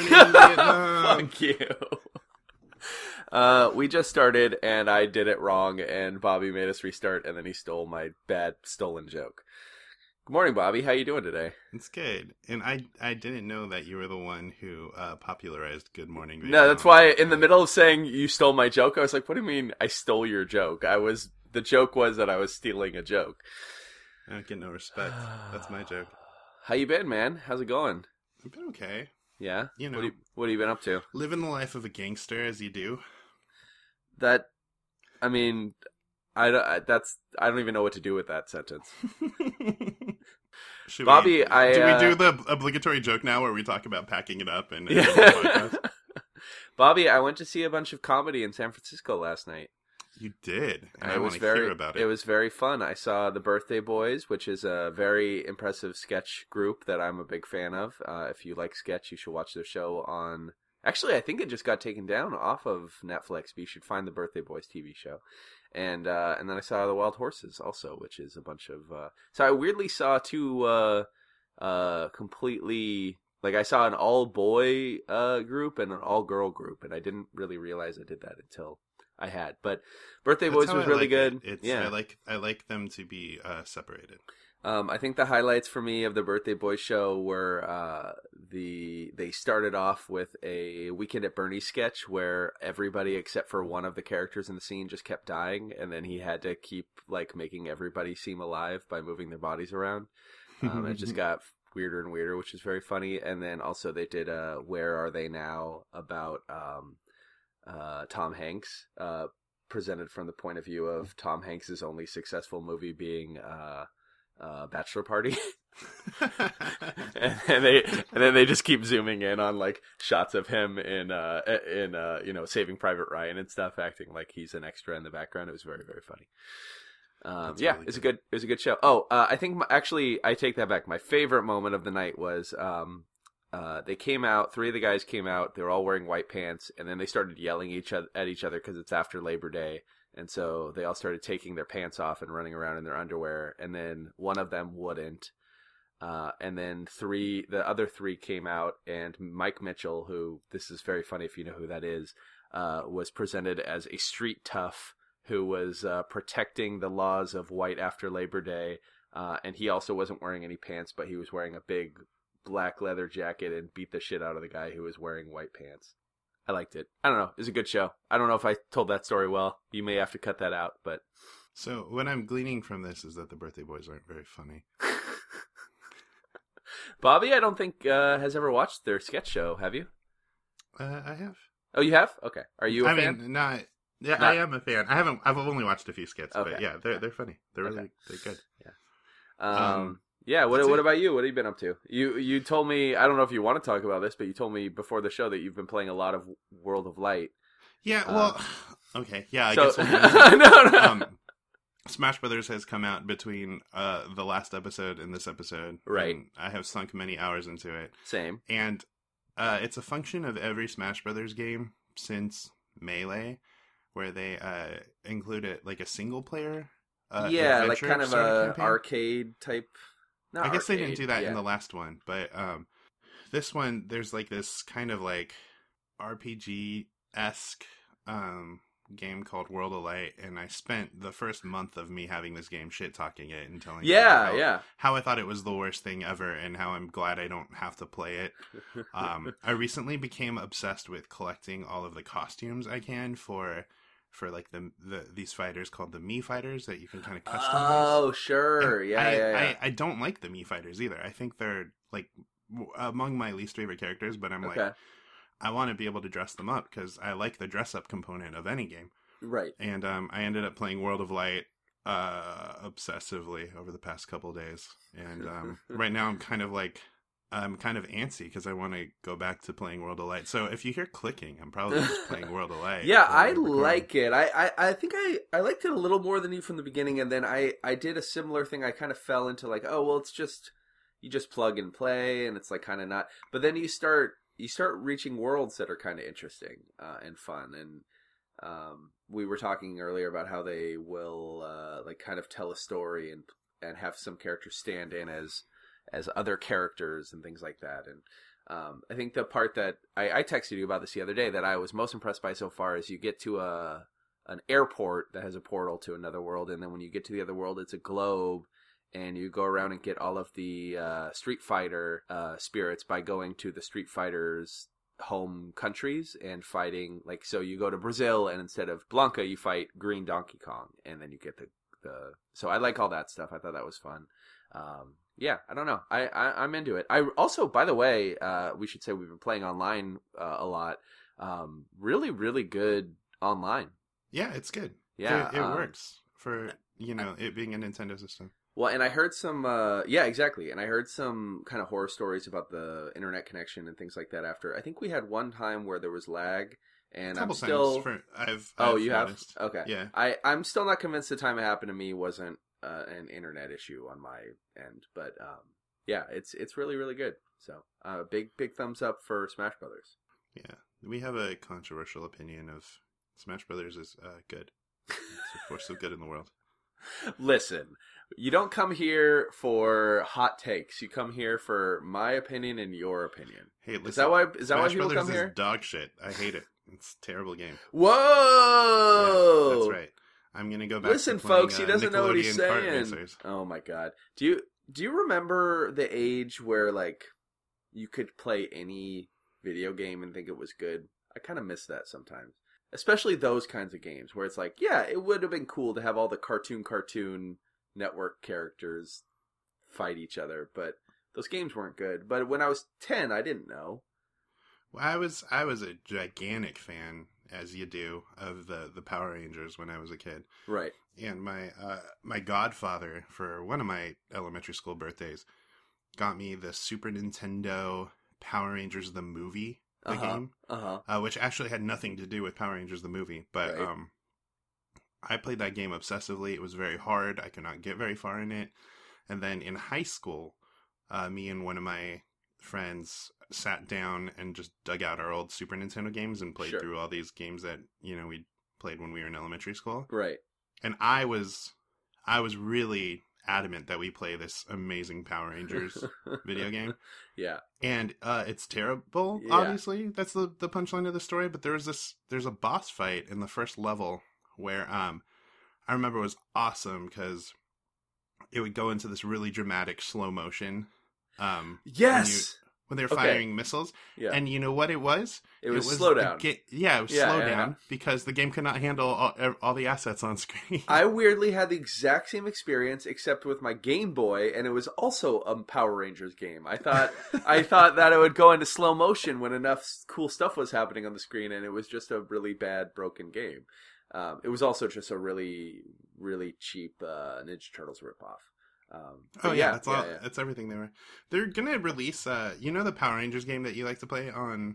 in Vietnam. Fuck you. We just started, and I did it wrong, and Bobby made us restart, and then he stole my bad stolen joke. Good morning, Bobby. How you doing today? It's good. And I didn't know that you were the one who popularized Good Morning Vietnam. No, that's why in the middle of saying you stole my joke, I was like, what do you mean I stole your joke? The joke was that I was stealing a joke. I don't get no respect. That's my joke. How you been, man? How's it going? I've been okay. Yeah? You know. What have you been up to? Living the life of a gangster as you do. I don't even know what to do with that sentence. Bobby, do we do the obligatory joke now where we talk about packing it up and yeah. Bobby, I went to see a bunch of comedy in San Francisco last night. You did. And I want to hear about it. It was very fun. I saw the Birthday Boys, which is a very impressive sketch group that I'm a big fan of. If you like sketch, you should watch their show on... Actually, I think it just got taken down off of Netflix, but you should find the Birthday Boys TV show. And then I saw the Wild Horses also, which is a bunch of... So I weirdly saw two completely... Like, I saw an all-boy group and an all-girl group, and I didn't really realize I did that until I had. But Birthday Boys was really good. Yeah. I like them to be separated. I think the highlights for me of the Birthday Boys show were they started off with a Weekend at Bernie's sketch where everybody except for one of the characters in the scene just kept dying, and then he had to keep like making everybody seem alive by moving their bodies around. It just got weirder and weirder, which is very funny. And then also they did Where Are They Now about Tom Hanks, presented from the point of view of Tom Hanks's only successful movie being Bachelor Party. and then they just keep zooming in on like shots of him in Saving Private Ryan and stuff, acting like he's an extra in the background. It was very, very funny. Yeah, really it was a good show. Oh, I think I take that back. My favorite moment of the night was they came out. 3 of the guys came out. They were all wearing white pants, and then they started yelling at each other because it's after Labor Day. And so they all started taking their pants off and running around in their underwear. And then one of them wouldn't. And then the other 3 came out. And Mike Mitchell, who, this is very funny if you know who that is, was presented as a street tough who was protecting the laws of white after Labor Day. And he also wasn't wearing any pants, but he was wearing a big black leather jacket and beat the shit out of the guy who was wearing white pants. I liked it. I don't know. It was a good show. I don't know if I told that story well. You may have to cut that out, but... So, what I'm gleaning from this is that the Birthday Boys aren't very funny. Bobby, I don't think, has ever watched their sketch show. Have you? I have. Oh, you have? Okay. Are you a fan? I am a fan. I've only watched a few skits, okay. But yeah, they're funny. They're good. Yeah. Yeah, what about you? What have you been up to? You told me, I don't know if you want to talk about this, but you told me before the show that you've been playing a lot of World of Light. Yeah, well, okay. Yeah, I so, guess no. Smash Brothers has come out between the last episode and this episode. Right. I have sunk many hours into it. Same. And it's a function of every Smash Brothers game since Melee, where they include it like a single player like kind of a arcade type. I guess they didn't do that in the last one, but this one, there's like this kind of like RPG-esque game called World of Light, and I spent the first month of me having this game shit-talking it and telling how I thought it was the worst thing ever and how I'm glad I don't have to play it. I recently became obsessed with collecting all of the costumes I can for like these fighters called the Mii fighters that you can kind of customize. Oh, sure. And I don't like the Mii fighters either. I think they're like among my least favorite characters, but I'm like, I want to be able to dress them up because I like the dress up component of any game. Right. And I ended up playing World of Light obsessively over the past couple of days. And right now I'm kind of antsy because I want to go back to playing World of Light. So if you hear clicking, I'm probably just playing World of Light. Yeah, I like it. I think I liked it a little more than you from the beginning, and then I did a similar thing. I kind of fell into like, oh, well, it's just, you just plug and play, and it's like kind of not. But then you start reaching worlds that are kind of interesting and fun. And we were talking earlier about how they will like kind of tell a story and have some characters stand in as other characters and things like that. And I think the part that I texted you about this the other day that I was most impressed by so far is you get to an airport that has a portal to another world, and then when you get to the other world, it's a globe, and you go around and get all of the Street Fighter spirits by going to the Street Fighters' home countries and fighting. Like, so you go to Brazil, and instead of Blanca, you fight Green Donkey Kong, and then you get the. So I like all that stuff. I thought that was fun. Yeah, I don't know. I'm into it. I also, by the way, we should say we've been playing online a lot. Really, really good online. Yeah, it's good. Yeah, it works for it being a Nintendo system. Well, and I heard some, yeah, exactly. And I heard some kind of horror stories about the internet connection and things like that after. I think we had one time where there was lag, and I'm still. I've you noticed. Have? Okay. Yeah. I'm still not convinced the time it happened to me wasn't an internet issue on my end, but yeah, it's really, really good. So, big thumbs up for Smash Brothers. Yeah, we have a controversial opinion of Smash Brothers is good. It's a force of good in the world. Listen, you don't come here for hot takes. You come here for my opinion and your opinion. Hey, listen, is that why people Brothers come here? Is dog shit. I hate it. It's a terrible game. Whoa! Yeah, that's right. I'm gonna go back. Listen, to playing, folks, he doesn't know what he's saying. Racers. Oh my god! Do you remember the age where like you could play any video game and think it was good? I kind of miss that sometimes. Especially those kinds of games where it's like, yeah, it would have been cool to have all the Cartoon Network characters fight each other, but those games weren't good. But when I was 10, I didn't know. Well, I was a gigantic fan, as you do, of the Power Rangers when I was a kid. Right. And my godfather, for one of my elementary school birthdays, got me the Super Nintendo Power Rangers the movie. The game, which actually had nothing to do with Power Rangers the movie, but right. I played that game obsessively. It was very hard. I could not get very far in it. And then in high school, me and one of my friends sat down and just dug out our old Super Nintendo games and played through all these games that we played when we were in elementary school. Right. And I was really adamant that we play this amazing Power Rangers video game. Yeah. And it's terrible, obviously. That's the punchline of the story, but there's a boss fight in the first level where I remember it was awesome because it would go into this really dramatic slow motion. Yes. When they were firing missiles. Yeah. And you know what it was? It was slow down. It was slow down because the game could not handle all the assets on screen. I weirdly had the exact same experience except with my Game Boy, and it was also a Power Rangers game. I thought that it would go into slow motion when enough cool stuff was happening on the screen, and it was just a really bad, broken game. It was also just a really, really cheap Ninja Turtles ripoff. That's everything they were. They're gonna release the Power Rangers game that you like to play on.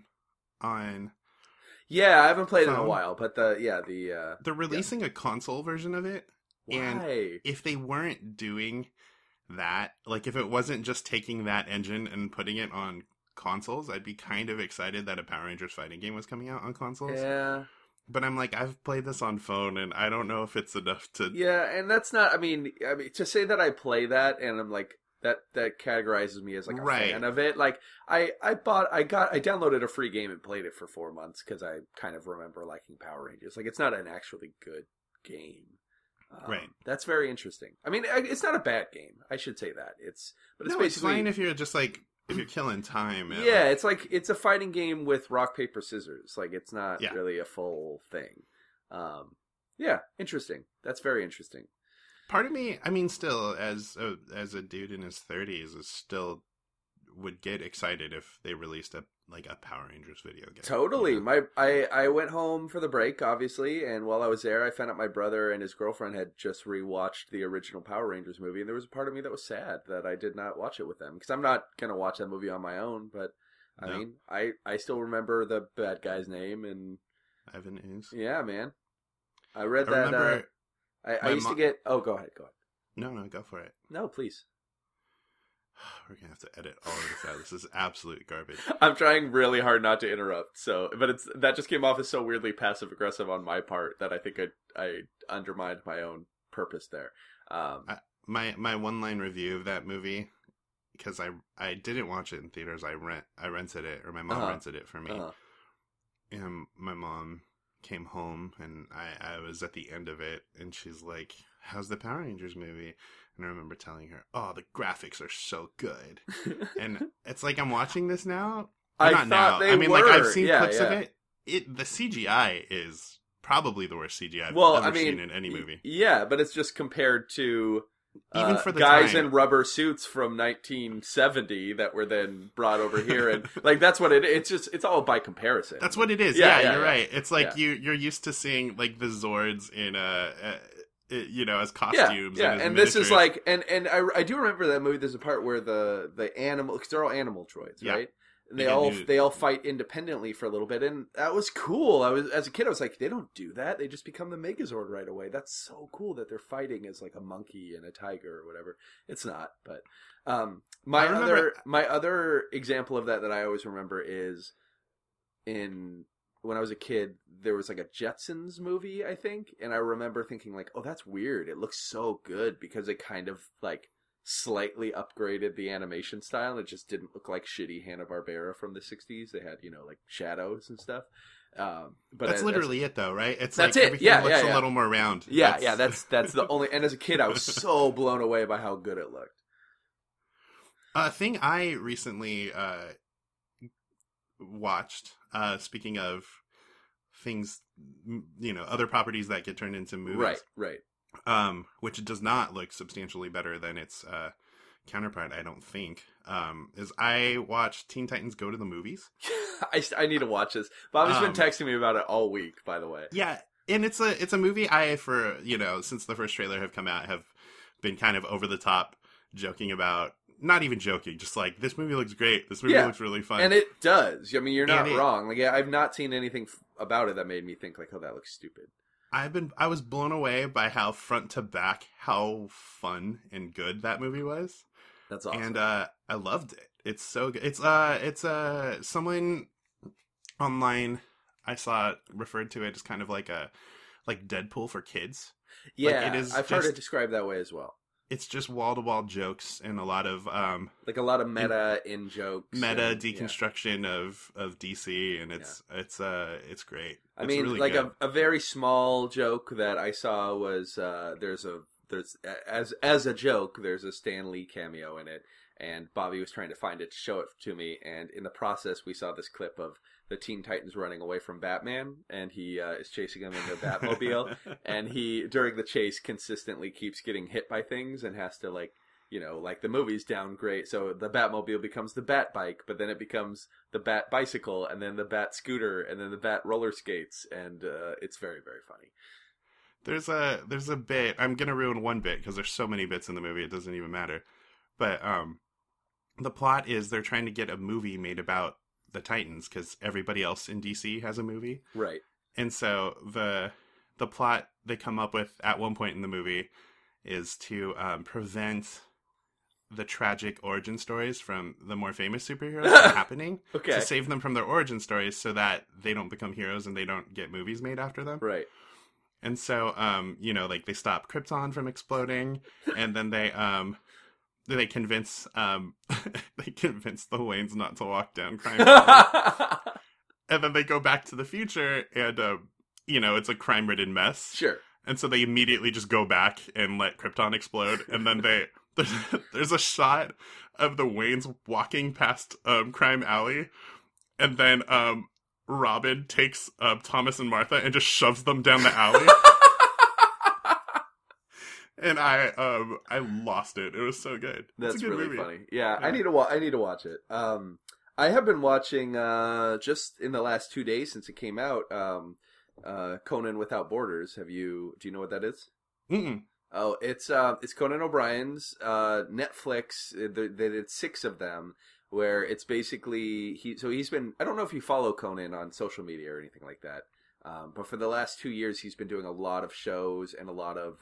Yeah, I haven't played it in a while, but they're releasing a console version of it. Why? And if they weren't doing that, like if it wasn't just taking that engine and putting it on consoles, I'd be kind of excited that a Power Rangers fighting game was coming out on consoles. Yeah. But I'm like, I've played this on phone, and I don't know if it's enough to... Yeah, and that's not... I mean, to say that I play that, and I'm like, that categorizes me as like a fan of it. Like, I downloaded a free game and played it for 4 months, because I kind of remember liking Power Rangers. Like, it's not an actually good game. Right. That's very interesting. I mean, it's not a bad game. I should say that. It's basically... it's fine if you're just like... If you're killing time. Yeah, it's a fighting game with rock, paper, scissors. Like, it's not really a full thing. Yeah, interesting. That's very interesting. Part of me, I mean, still, as a dude in his 30s, is still would get excited if they released a Power Rangers video game. Totally. I went home for the break, obviously, and while I was there, I found out my brother and his girlfriend had just rewatched the original Power Rangers movie, and there was a part of me that was sad that I did not watch it with them, because I'm not going to watch that movie on my own, but I mean, I still remember the bad guy's name, and... Ivan Ooze. Yeah, man. I read that... I used to get... Oh, go ahead. No, go for it. No, please. We're going to have to edit all of this out. This is absolute garbage. I'm trying really hard not to interrupt. But that just came off as so weirdly passive aggressive on my part that I think I undermined my own purpose there. My one line review of that movie because I didn't watch it in theaters. I rented it, or my mom rented it for me. And my mom came home, and I was at the end of it, and she's like, "How's the Power Rangers movie?" And I remember telling her, "Oh, the graphics are so good." And it's like I'm watching this now. Not now. I mean, like I've seen clips of it. The CGI is probably the worst CGI I've ever seen in any movie. Yeah, but it's just compared to even for the guys time. in rubber suits from 1970 that were then brought over here, and like that's what it's all by comparison. That's what it is. Yeah, you're right. It's like you're used to seeing like the Zords in as costumes. And this is like, and I do remember that movie. There's a part where the animal, because they're all animal droids, right? And they all fight independently for a little bit, and that was cool. As a kid, I was like, they don't do that. They just become the Megazord right away. That's so cool that they're fighting as like a monkey and a tiger or whatever. It's not, but my other example of that I always remember is when I was a kid, there was like a Jetsons movie, I think, and I remember thinking like, oh, that's weird. It looks so good because it kind of like slightly upgraded the animation style, and it just didn't look like shitty Hanna-Barbera from the 60s. They had, like shadows and stuff. But that's literally it though, right? It's that's like it. Everything looks a little more round. That's the only, and as a kid I was so blown away by how good it looked. A thing I recently watched, speaking of things, other properties that get turned into movies. Right. Which does not look substantially better than its counterpart, I don't think. Is I watched Teen Titans Go to the Movies. I need to watch this. Bobby's been texting me about it all week, by the way. Yeah, and it's a movie I, for since the first trailer have come out, have been kind of over the top joking about. Not even joking, just like, this movie looks great. This movie looks really fun. And it does. I mean, you're not wrong. Like, I've not seen anything about it that made me think like, oh, that looks stupid. I was blown away by how front to back, how fun and good that movie was. That's awesome. And I loved it. It's so good. It's someone online I saw referred to it as kind of like Deadpool for kids. Yeah, like, it is. I've heard it described that way as well. It's just wall-to-wall jokes and a lot of like a lot of meta in jokes, meta deconstruction of DC, and it's great. I mean, really like good. a very small joke that I saw was there's as a joke, there's a Stan Lee cameo in it, and Bobby was trying to find it to show it to me, and in the process we saw this clip of the Teen Titans running away from Batman, and he is chasing them in their Batmobile, and he, during the chase, consistently keeps getting hit by things and has to, like the movie's downgrade. So the Batmobile becomes the Bat Bike, but then it becomes the Bat Bicycle, and then the Bat Scooter, and then the Bat Roller Skates, and it's very, very funny. There's a bit, I'm going to ruin one bit, because there's so many bits in the movie, it doesn't even matter. But the plot is they're trying to get a movie made about the Titans, because everybody else in DC has a movie. Right. And so the plot they come up with at one point in the movie is to prevent the tragic origin stories from the more famous superheroes from happening. Okay. To save them from their origin stories so that they don't become heroes and they don't get movies made after them. Right. And so, like they stop Krypton from exploding, and then they convince the Waynes not to walk down crime. And then they go back to the future, and it's a crime-ridden mess. Sure. And so they immediately just go back and let Krypton explode, and then there's a shot of the Waynes walking past Crime Alley, and then Robin takes Thomas and Martha and just shoves them down the alley. And I lost it. It was so good. That's it's a good really movie. Funny. Yeah, I need to watch it. I have been watching just in the last 2 days since it came out. Conan Without Borders. Do you know what that is? Mm-mm. Oh, it's Conan O'Brien's Netflix. They did 6 of them, where it's basically he's been. I don't know if you follow Conan on social media or anything like that, but for the last 2 years he's been doing a lot of shows and a lot of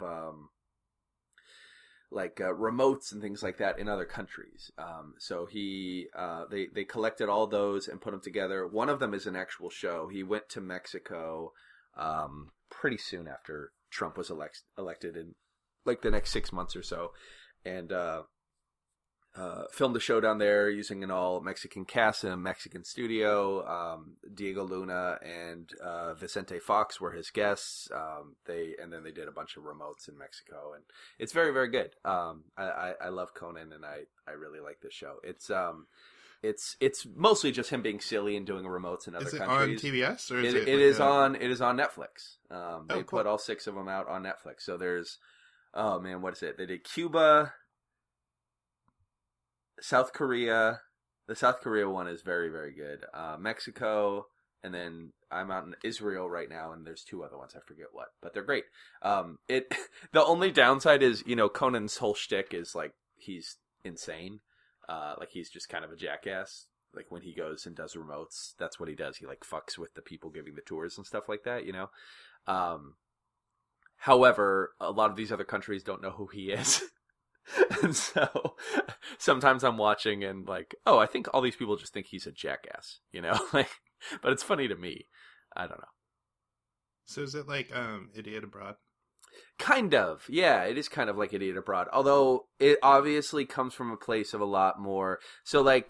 remotes and things like that in other countries. So they collected all those and put them together. One of them is an actual show. He went to Mexico pretty soon after Trump was elected in like the next 6 months or so, and filmed the show down there using an all Mexican cast and a Mexican studio. Diego Luna and Vicente Fox were his guests. They did a bunch of remotes in Mexico, and it's very, very good. I love Conan, and I really like this show. It's mostly just him being silly and doing remotes in other countries. Is it on TBS or is it is on Netflix. They put all 6 of them out on Netflix. So there's what is it? They did Cuba, South Korea. The South Korea one is very, very good. Mexico, and then I'm out in Israel right now, and there's 2 other ones. I forget what, but they're great. The only downside is, Conan's whole shtick is like he's insane. Like he's just kind of a jackass. Like when he goes and does remotes, that's what he does. He like fucks with the people giving the tours and stuff like that, However, a lot of these other countries don't know who he is. And so sometimes I'm watching and like, oh, I think all these people just think he's a jackass, like, but it's funny to me. I don't know. So is it like Idiot Abroad? Kind of. Yeah, it is kind of like Idiot Abroad. Although it obviously comes from a place of a lot more. So like,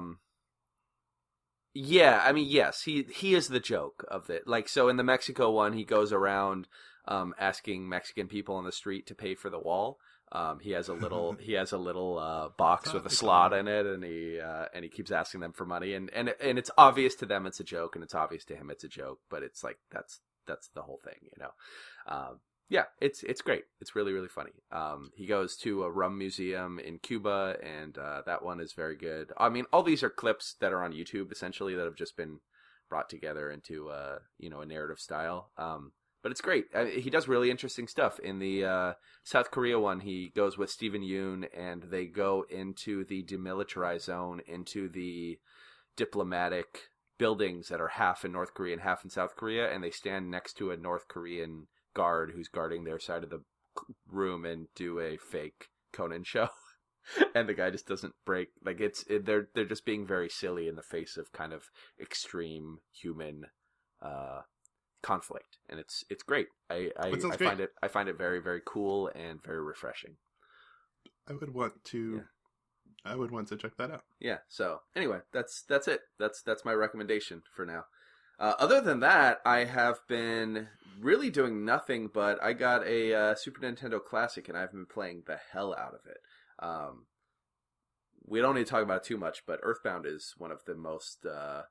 yeah, I mean, yes, he is the joke of it. Like, so in the Mexico one, he goes around asking Mexican people on the street to pay for the wall. He has a little box with a slot in it, and he keeps asking them for money, and it's obvious to them it's a joke, and it's obvious to him it's a joke, but it's like that's the whole thing, Yeah, it's great. It's really, really funny. He goes to a rum museum in Cuba, and that one is very good. I mean, all these are clips that are on YouTube essentially that have just been brought together into a narrative style. But it's great. He does really interesting stuff. In the South Korea one, he goes with Stephen Yoon, and they go into the demilitarized zone, into the diplomatic buildings that are half in North Korea and half in South Korea, and they stand next to a North Korean guard who's guarding their side of the room and do a fake Conan show. And the guy just doesn't break. Like they're just being very silly in the face of kind of extreme human conflict, and it's great. I find it very, very cool and very refreshing. I would want to check that out. Yeah. So anyway, that's it. That's my recommendation for now. Other than that, I have been really doing nothing, but I got a Super Nintendo Classic, and I've been playing the hell out of it. We don't need to talk about it too much, but Earthbound is one of the most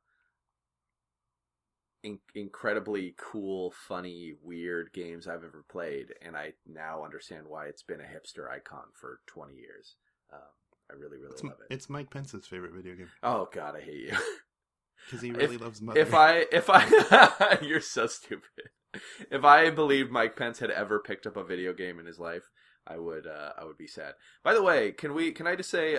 incredibly cool, funny, weird games I've ever played, and I now understand why it's been a hipster icon for 20 years. I really, really love it. It's Mike Pence's favorite video game. Oh God, I hate you. Because he really loves Mother. If I, you're so stupid. If I believed Mike Pence had ever picked up a video game in his life, I would be sad. By the way, can I just say,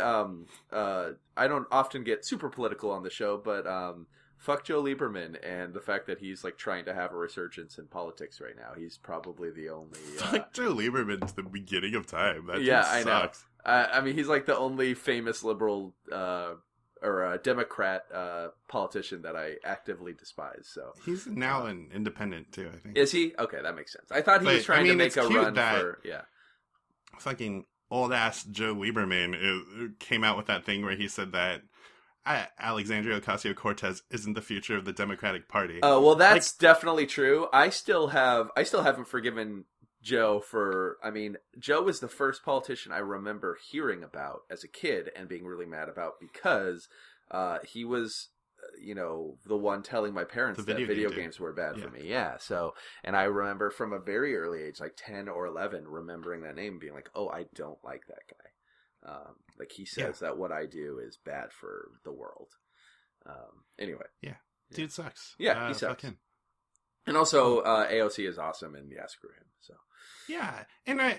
I don't often get super political on the show, but fuck Joe Lieberman and the fact that he's like trying to have a resurgence in politics right now. He's probably the only fuck Joe Lieberman to the beginning of time. That I sucks. Know. I mean, he's like the only famous liberal or a Democrat politician that I actively despise. So he's now an independent too, I think. Is he? Okay, that makes sense. I thought he was trying to make a run for fucking old ass Joe Lieberman came out with that thing where he said that Alexandria Ocasio-Cortez isn't the future of the Democratic Party. Oh, well, that's definitely true. I still haven't forgiven Joe for, I mean, Joe was the first politician I remember hearing about as a kid and being really mad about because he was, the one telling my parents that video games were bad for me. Yeah. So, and I remember from a very early age, like 10 or 11, remembering that name and being like, oh, I don't like that guy. Like he says that what I do is bad for the world. Anyway. Yeah. Dude sucks. Yeah, he sucks. Fuck him. And also, AOC is awesome, and screw him. So. Yeah, and I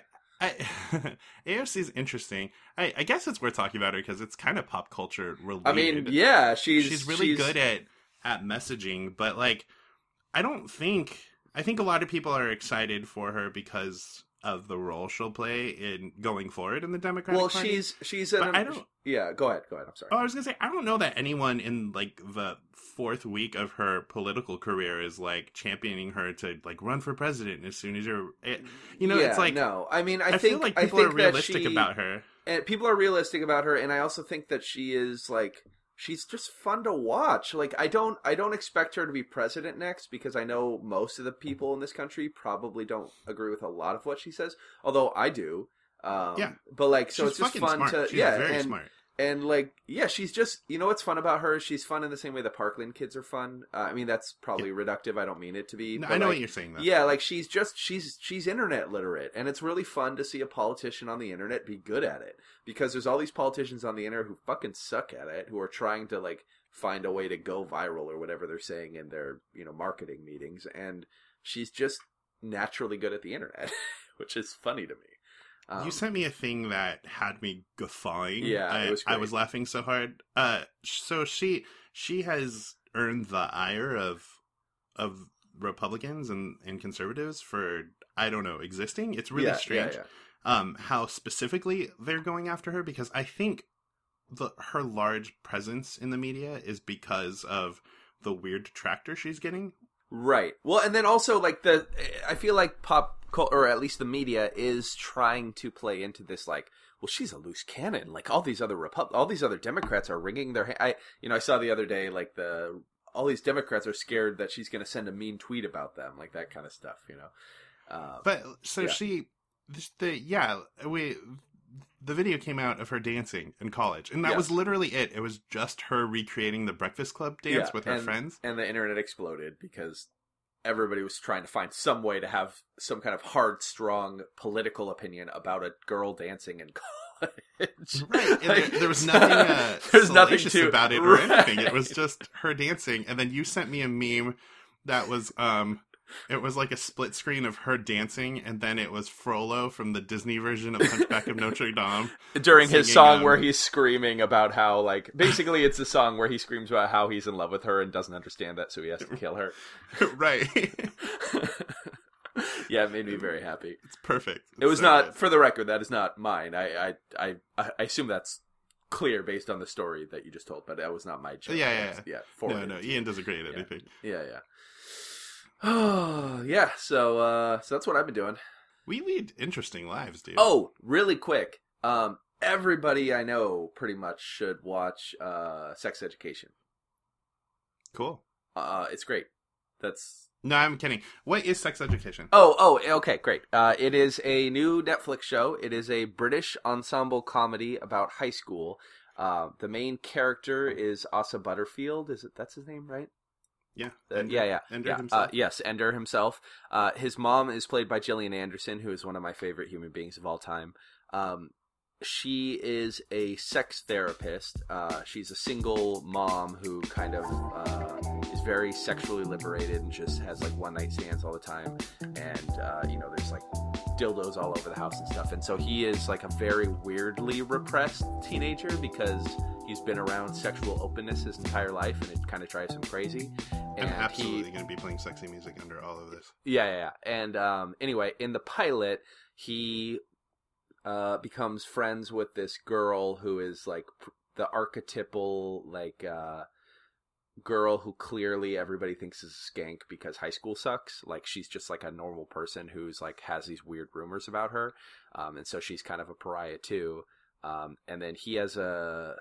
AOC is interesting. I guess it's worth talking about her because it's kind of pop culture related. I mean, yeah, she's really good at messaging, but like, I think a lot of people are excited for her because of the role she'll play in going forward in the Democratic Party. Well, she's I don't. Yeah, go ahead. I'm sorry. Oh, I was gonna say I don't know that anyone in like the 4th week of her political career is like championing her to like run for president as soon as it's like no. I mean, I feel like people are realistic about her. And people are realistic about her, and I also think that she is like she's just fun to watch. Like I don't expect her to be president next because I know most of the people in this country probably don't agree with a lot of what she says, although I do. But like, so it's just fun smart. She's very smart. And like, yeah, she's just, you know what's fun about her? She's fun in the same way the Parkland kids are fun. I mean, that's probably reductive. I don't mean it to be. No, I know what you're saying though. Yeah, like she's internet literate, and it's really fun to see a politician on the internet be good at it, because there's all these politicians on the internet who fucking suck at it, who are trying to like find a way to go viral or whatever they're saying in their, you know, marketing meetings, and she's just naturally good at the internet, which is funny to me. You sent me a thing that had me guffawing. Yeah, it was great. I was laughing so hard. So she has earned the ire of Republicans and conservatives for, I don't know, existing. It's really strange. How specifically they're going after her, because I think her large presence in the media is because of the weird detractor she's getting. Right. Well, and then also like I feel like pop, or at least the media, is trying to play into this like, well, she's a loose cannon. Like all these other Democrats are wringing their I saw the other day like all these Democrats are scared that she's going to send a mean tweet about them, like that kind of stuff, you know. But so the video came out of her dancing in college, and that was literally it. It was just her recreating the Breakfast Club dance with her friends. And the internet exploded because everybody was trying to find some way to have some kind of hard, strong political opinion about a girl dancing in college. Right. And there was nothing salacious about it or anything. It was just her dancing. And then you sent me a meme that was... it was like a split screen of her dancing, and then it was Frollo from the Disney version of Hunchback of Notre Dame. During his song where he's screaming about how, like, basically it's a song where he screams about how he's in love with her and doesn't understand that, so he has to kill her. Right. Yeah, it made me very happy. It's perfect. It was so not, good. For the record, that is not mine. I assume that's clear based on the story that you just told, but that was not my joke. Yeah. No, Ian does a great editing. Yeah. Oh, yeah, so that's what I've been doing. We lead interesting lives, dude. Oh, really quick. Everybody I know pretty much should watch Sex Education. Cool. It's great. No, I'm kidding. What is Sex Education? Oh, okay, great. It is a new Netflix show. It is a British ensemble comedy about high school. The main character is Asa Butterfield. That's his name, right? Yeah. Ender himself. Yes, Ender himself. His mom is played by Gillian Anderson, who is one of my favorite human beings of all time. She is a sex therapist. She's a single mom who kind of is very sexually liberated and just has like one night stands all the time. And, there's like dildos all over the house and stuff. And so he is like a very weirdly repressed teenager because he's been around sexual openness his entire life, and it kind of drives him crazy. And I'm absolutely going to be playing sexy music under all of this. Yeah. And anyway, in the pilot, he becomes friends with this girl who is like the archetypal like girl who clearly everybody thinks is a skank because high school sucks. Like she's just like a normal person who's like has these weird rumors about her, and so she's kind of a pariah too. And then he has a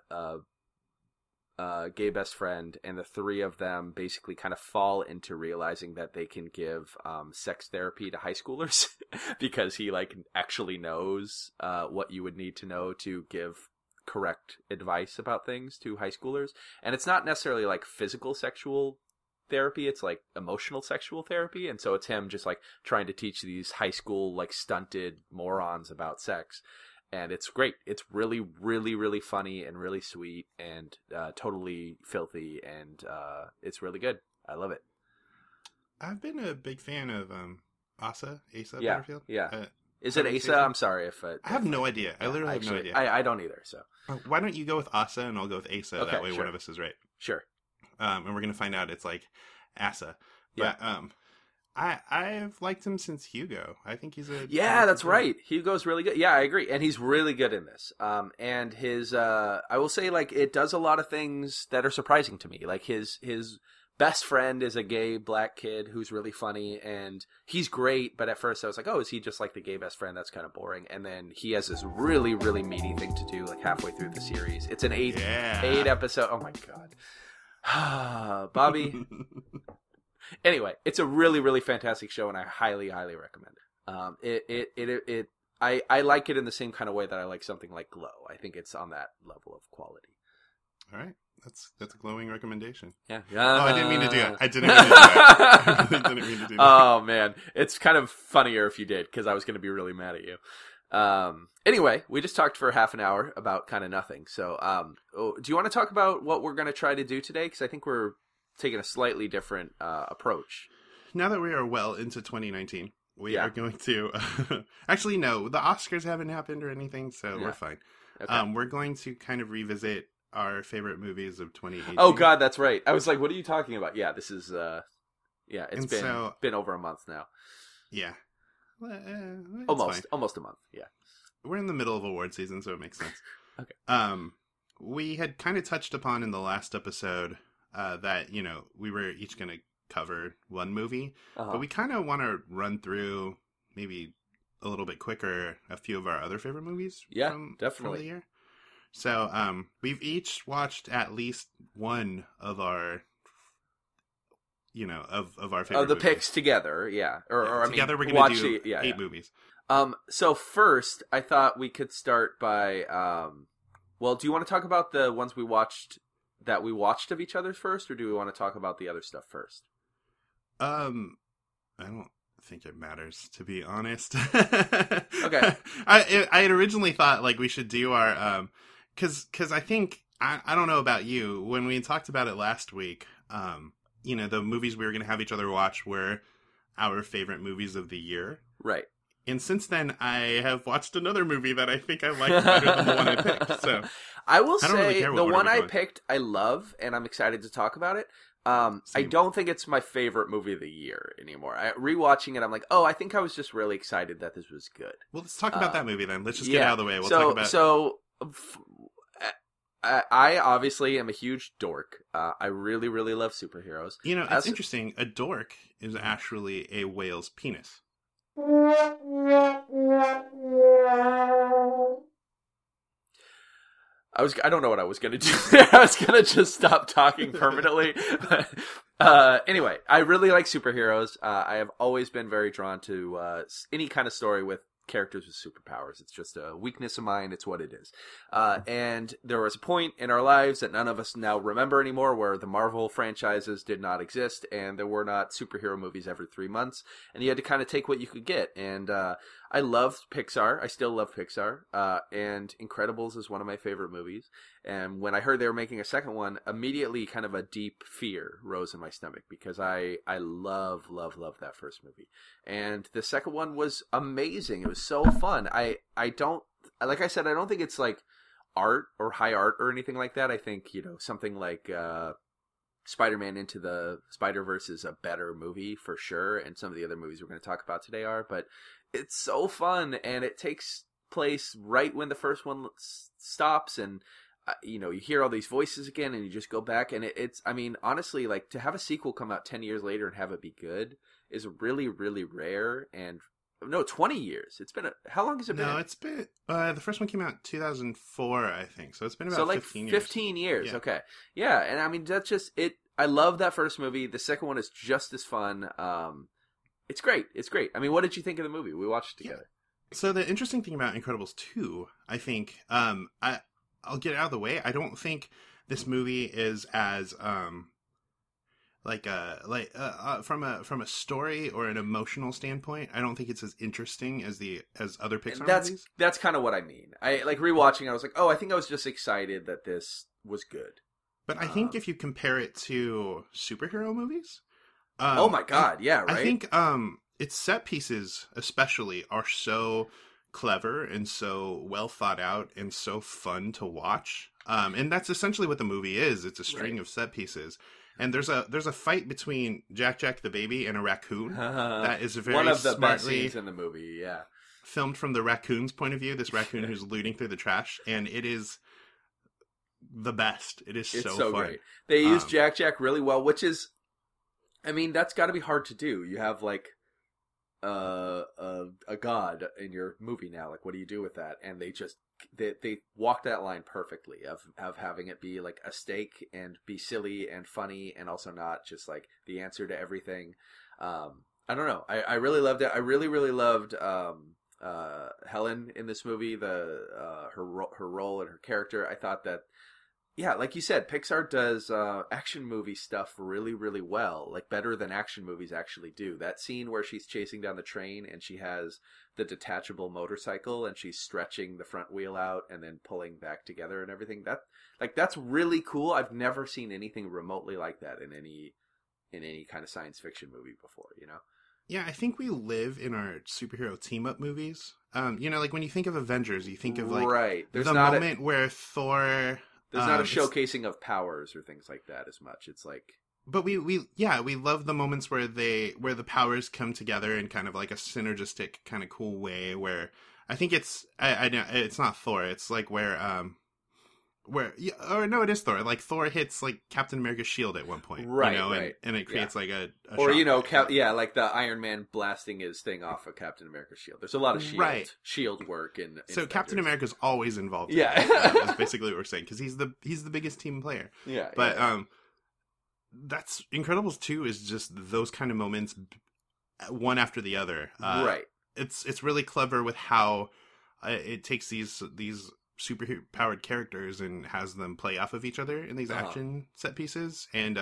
gay best friend, and the three of them basically kind of fall into realizing that they can give sex therapy to high schoolers because he like actually knows what you would need to know to give correct advice about things to high schoolers. And it's not necessarily like physical sexual therapy, it's like emotional sexual therapy. And so it's him just like trying to teach these high school like stunted morons about sex. And it's great. It's really, really, really funny and really sweet and totally filthy. And it's really good. I love it. I've been a big fan of Asa Butterfield. Yeah. Is it Asa? I'm sorry if I have no idea. I literally have no idea. I don't either. So why don't you go with Asa and I'll go with Asa? Okay, that way one of us is right. Sure. And we're gonna find out it's like Asa. But I've liked him since Hugo. I think he's a that's right. Hugo's really good. Yeah, I agree, and he's really good in this. And his I will say like it does a lot of things that are surprising to me. Like his best friend is a gay black kid who's really funny, and he's great. But at first I was like, oh, is he just like the gay best friend? That's kind of boring. And then he has this really, really meaty thing to do like halfway through the series. It's an eight episode. Oh my God. Bobby. Anyway, it's a really, really fantastic show, and I highly, highly recommend it. I like it in the same kind of way that I like something like Glow. I think it's on that level of quality. All right. That's a glowing recommendation. Yeah. Oh, I didn't mean to do that. I really didn't mean to do that. Oh, man. It's kind of funnier if you did, because I was going to be really mad at you. Anyway, we just talked for half an hour about kind of nothing. So do you want to talk about what we're going to try to do today? Because I think we're taking a slightly different approach. Now that we are well into 2019, we are going to... Actually, no. The Oscars haven't happened or anything, so we're fine. Okay. We're going to kind of revisit our favorite movies of 2018. Oh God, that's right. I was like, what are you talking about? Yeah, this is it's been over a month now. Yeah. Almost a month. Yeah. We're in the middle of award season, so it makes sense. Okay. We had kind of touched upon in the last episode that, we were each going to cover one movie, but we kind of want to run through maybe a little bit quicker a few of our other favorite movies. Yeah, definitely. From the year. So, we've each watched at least one of our, of our favorite movies. Picks together, yeah. Or together we're going to do 8 movies. So first, I thought we could start by, do you want to talk about the ones we watched of each other's first, or do we want to talk about the other stuff first? I don't think it matters, to be honest. Okay. I had originally thought, we should do our, Because I think, I don't know about you, when we talked about it last week, the movies we were going to have each other watch were our favorite movies of the year. Right. And since then, I have watched another movie that I think I like better than the one I picked. So I will say, the one I picked, I love, and I'm excited to talk about it. I don't think it's my favorite movie of the year anymore. Rewatching it, I'm like, I think I was just really excited that this was good. Well, let's talk about that movie then. Let's just get it out of the way. We'll talk about... I obviously am a huge dork. I really, really love superheroes. It's interesting. A dork is actually a whale's penis. I don't know what I was going to do there. I was going to just stop talking permanently. Anyway, I really like superheroes. I have always been very drawn to any kind of story with characters with superpowers. It's just a weakness of mine. It's what it is. And there was a point in our lives that none of us now remember anymore where the Marvel franchises did not exist and there were not superhero movies every 3 months. And you had to kind of take what you could get. And I loved Pixar. I still love Pixar. And Incredibles is one of my favorite movies. And when I heard they were making a second one, immediately kind of a deep fear rose in my stomach because I love that first movie. And the second one was amazing. It was so fun. I don't, like I said, I don't think it's like art or high art or anything like that. I think, something like Spider-Man Into the Spider-Verse is a better movie for sure. And some of the other movies we're going to talk about today are, but it's so fun and it takes place right when the first one stops and you hear all these voices again and you just go back and it's, honestly, like to have a sequel come out 10 years later and have it be good is really, really rare. And no, 20 years. It's been how long has it been? No, it's been, the first one came out in 2004, I think. So it's been about 15 years. 15 years. Yeah. Okay. Yeah. And that's just it. I love that first movie. The second one is just as fun. It's great. It's great. What did you think of the movie? We watched it together. Yeah. So the interesting thing about Incredibles 2, I think, I'll get it out of the way. I don't think this movie is as from a story or an emotional standpoint. I don't think it's as interesting as other Pixar movies. That's kind of what I mean. I like rewatching. I was like, I think I was just excited that this was good. But I think if you compare it to superhero movies, oh my God, yeah, right. I think its set pieces, especially, are so clever and so well thought out and so fun to watch. And that's essentially what the movie is. It's a string of set pieces. And there's a fight between Jack the baby and a raccoon that is very one of the smartly best scenes in the movie. Yeah, filmed from the raccoon's point of view. This raccoon who's looting through the trash, and it is the best. It's so fun. Great. They use Jack really well, which is I mean, that's got to be hard to do. You have like a god in your movie now. Like, what do you do with that? And they walk that line perfectly of having it be like a stake and be silly and funny and also not just like the answer to everything. I don't know. I really loved it. I really loved Helen in this movie. Her role and her character. I thought that. Yeah, like you said, Pixar does action movie stuff really, really well. Like, better than action movies actually do. That scene where she's chasing down the train and she has the detachable motorcycle and she's stretching the front wheel out and then pulling back together and everything. That's really cool. I've never seen anything remotely like that in any kind of science fiction movie before, you know? Yeah, I think we live in our superhero team-up movies. Like when you think of Avengers, you think of like the moment where Thor... There's not a showcasing of powers or things like that as much. It's like, but we love the moments where the powers come together in kind of like a synergistic kind of cool way. Where I think it's it's not Thor. It's like it is Thor. Like Thor hits like Captain America's shield at one point, right? And it creates like a or like the Iron Man blasting his thing off of Captain America's shield. There's a lot of shield work in so Avengers. Captain America's always involved. Yeah, that's basically what we're saying because he's the biggest team player. Yeah, but that's Incredibles 2 is just those kind of moments, one after the other. Right. It's really clever with how it takes these super powered characters and has them play off of each other in these action set pieces, and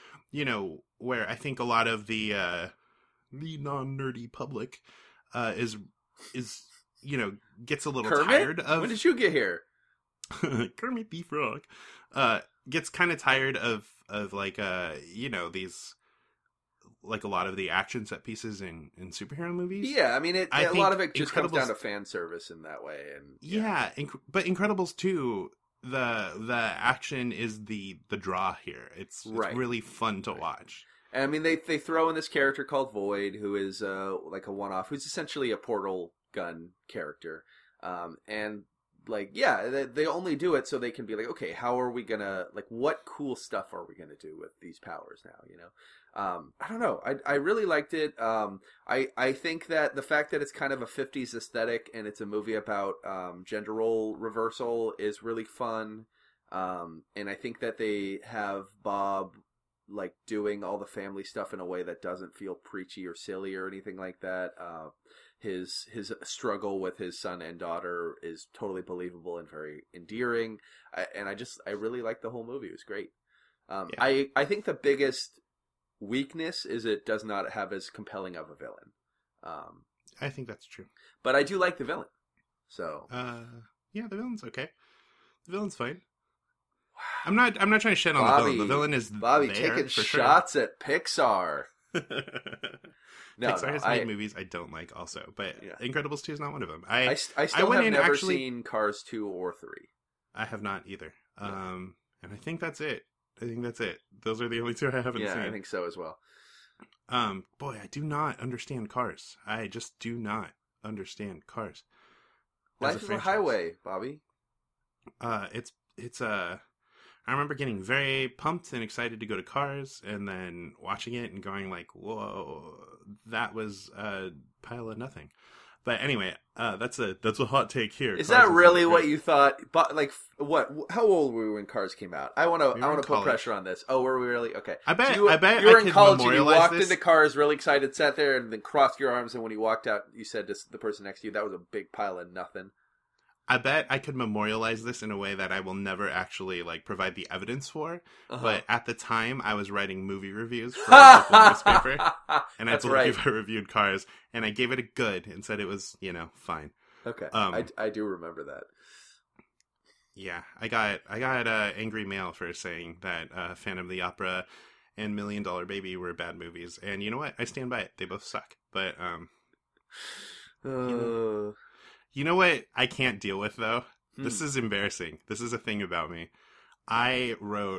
where I think a lot of the non-nerdy public is gets a little Kermit? tired of. When did you get here? Kermit the Frog gets kind of tired of like these, like a lot of the action set pieces in superhero movies. Yeah, I mean, a lot of it just comes down to fan service in that way. And but Incredibles 2, the action is the draw here. It's really fun to watch. And I mean, they throw in this character called Void, who is like a one-off, who's essentially a portal gun character. And like, yeah, they only do it so they can be like, okay, how are we gonna, like, what cool stuff are we gonna do with these powers now, you know? I don't know. I really liked it. I think that the fact that it's kind of a 50s aesthetic and it's a movie about gender role reversal is really fun. And I think that they have Bob like doing all the family stuff in a way that doesn't feel preachy or silly or anything like that. His struggle with his son and daughter is totally believable and very endearing. I really liked the whole movie. It was great. I think the biggest weakness is it does not have as compelling of a villain. I think that's true. But I do like the villain. So the villain's okay. The villain's fine. I'm not trying to shit on the villain. The villain is Bobby there, taking shots at Pixar. Pixar has made movies I don't like also, but Incredibles 2 is not one of them. I still have never seen Cars 2 or 3. I have not either. And I think that's it. Those are the only two I haven't seen. Yeah, I think so as well. Boy, I do not understand Cars. I just do not understand Cars. Life is a highway, Bobby. It's I remember getting very pumped and excited to go to Cars, and then watching it and going like, "Whoa, that was a pile of nothing." But anyway, that's a hot take here. Is that really what you thought? But like, what? How old were we when Cars came out? I want to put pressure on this. Oh, were we really? Okay. I bet you were in college and you walked into Cars really excited, sat there, and then crossed your arms. And when you walked out, you said to the person next to you, "That was a big pile of nothing." I bet I could memorialize this in a way that I will never actually like provide the evidence for. But at the time, I was writing movie reviews for a local newspaper, and I believe I reviewed Cars, and I gave it a good and said it was, fine. Okay, I do remember that. Yeah, I got angry mail for saying that Phantom of the Opera and $1 Million Baby were bad movies, and you know what? I stand by it. They both suck. But you know what I can't deal with, though? This is embarrassing. This is a thing about me. I wrote,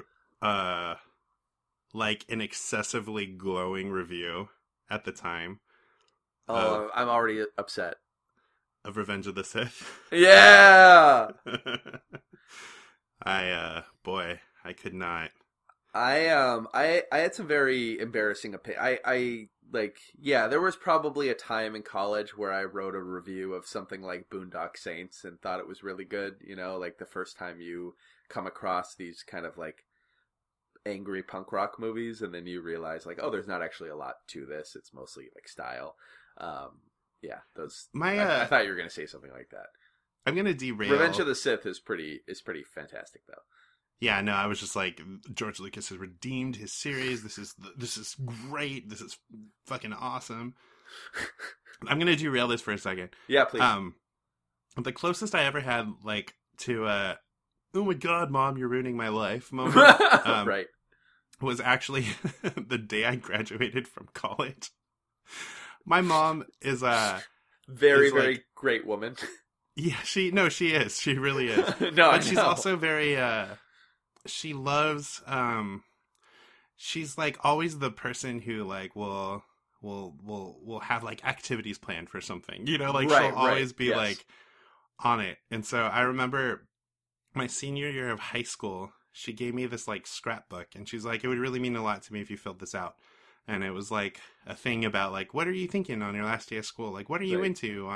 like, an excessively glowing review at the time. Oh, I'm already upset. Of Revenge of the Sith? Yeah! I could not. I had some very embarrassing there was probably a time in college where I wrote a review of something like Boondock Saints and thought it was really good, like the first time you come across these kind of like angry punk rock movies and then you realize like, oh, there's not actually a lot to this. It's mostly like style. I thought you were going to say something like that. I'm going to derail. Revenge of the Sith is pretty fantastic though. Yeah, no, I was just like, George Lucas has redeemed his series. This is great. This is fucking awesome. I'm gonna derail this for a second. Yeah, please. The closest I ever had, like, to oh my god, Mom, you're ruining my life moment, right, was actually the day I graduated from college. My mom is very great woman. Yeah, she is. She really is. But she's also very. She loves, she's like always the person who like will have like activities planned for something, like she'll always be like on it. And so I remember my senior year of high school, she gave me this like scrapbook and she's like, it would really mean a lot to me if you filled this out. And it was like a thing about like, what are you thinking on your last day of school? Like, what are you into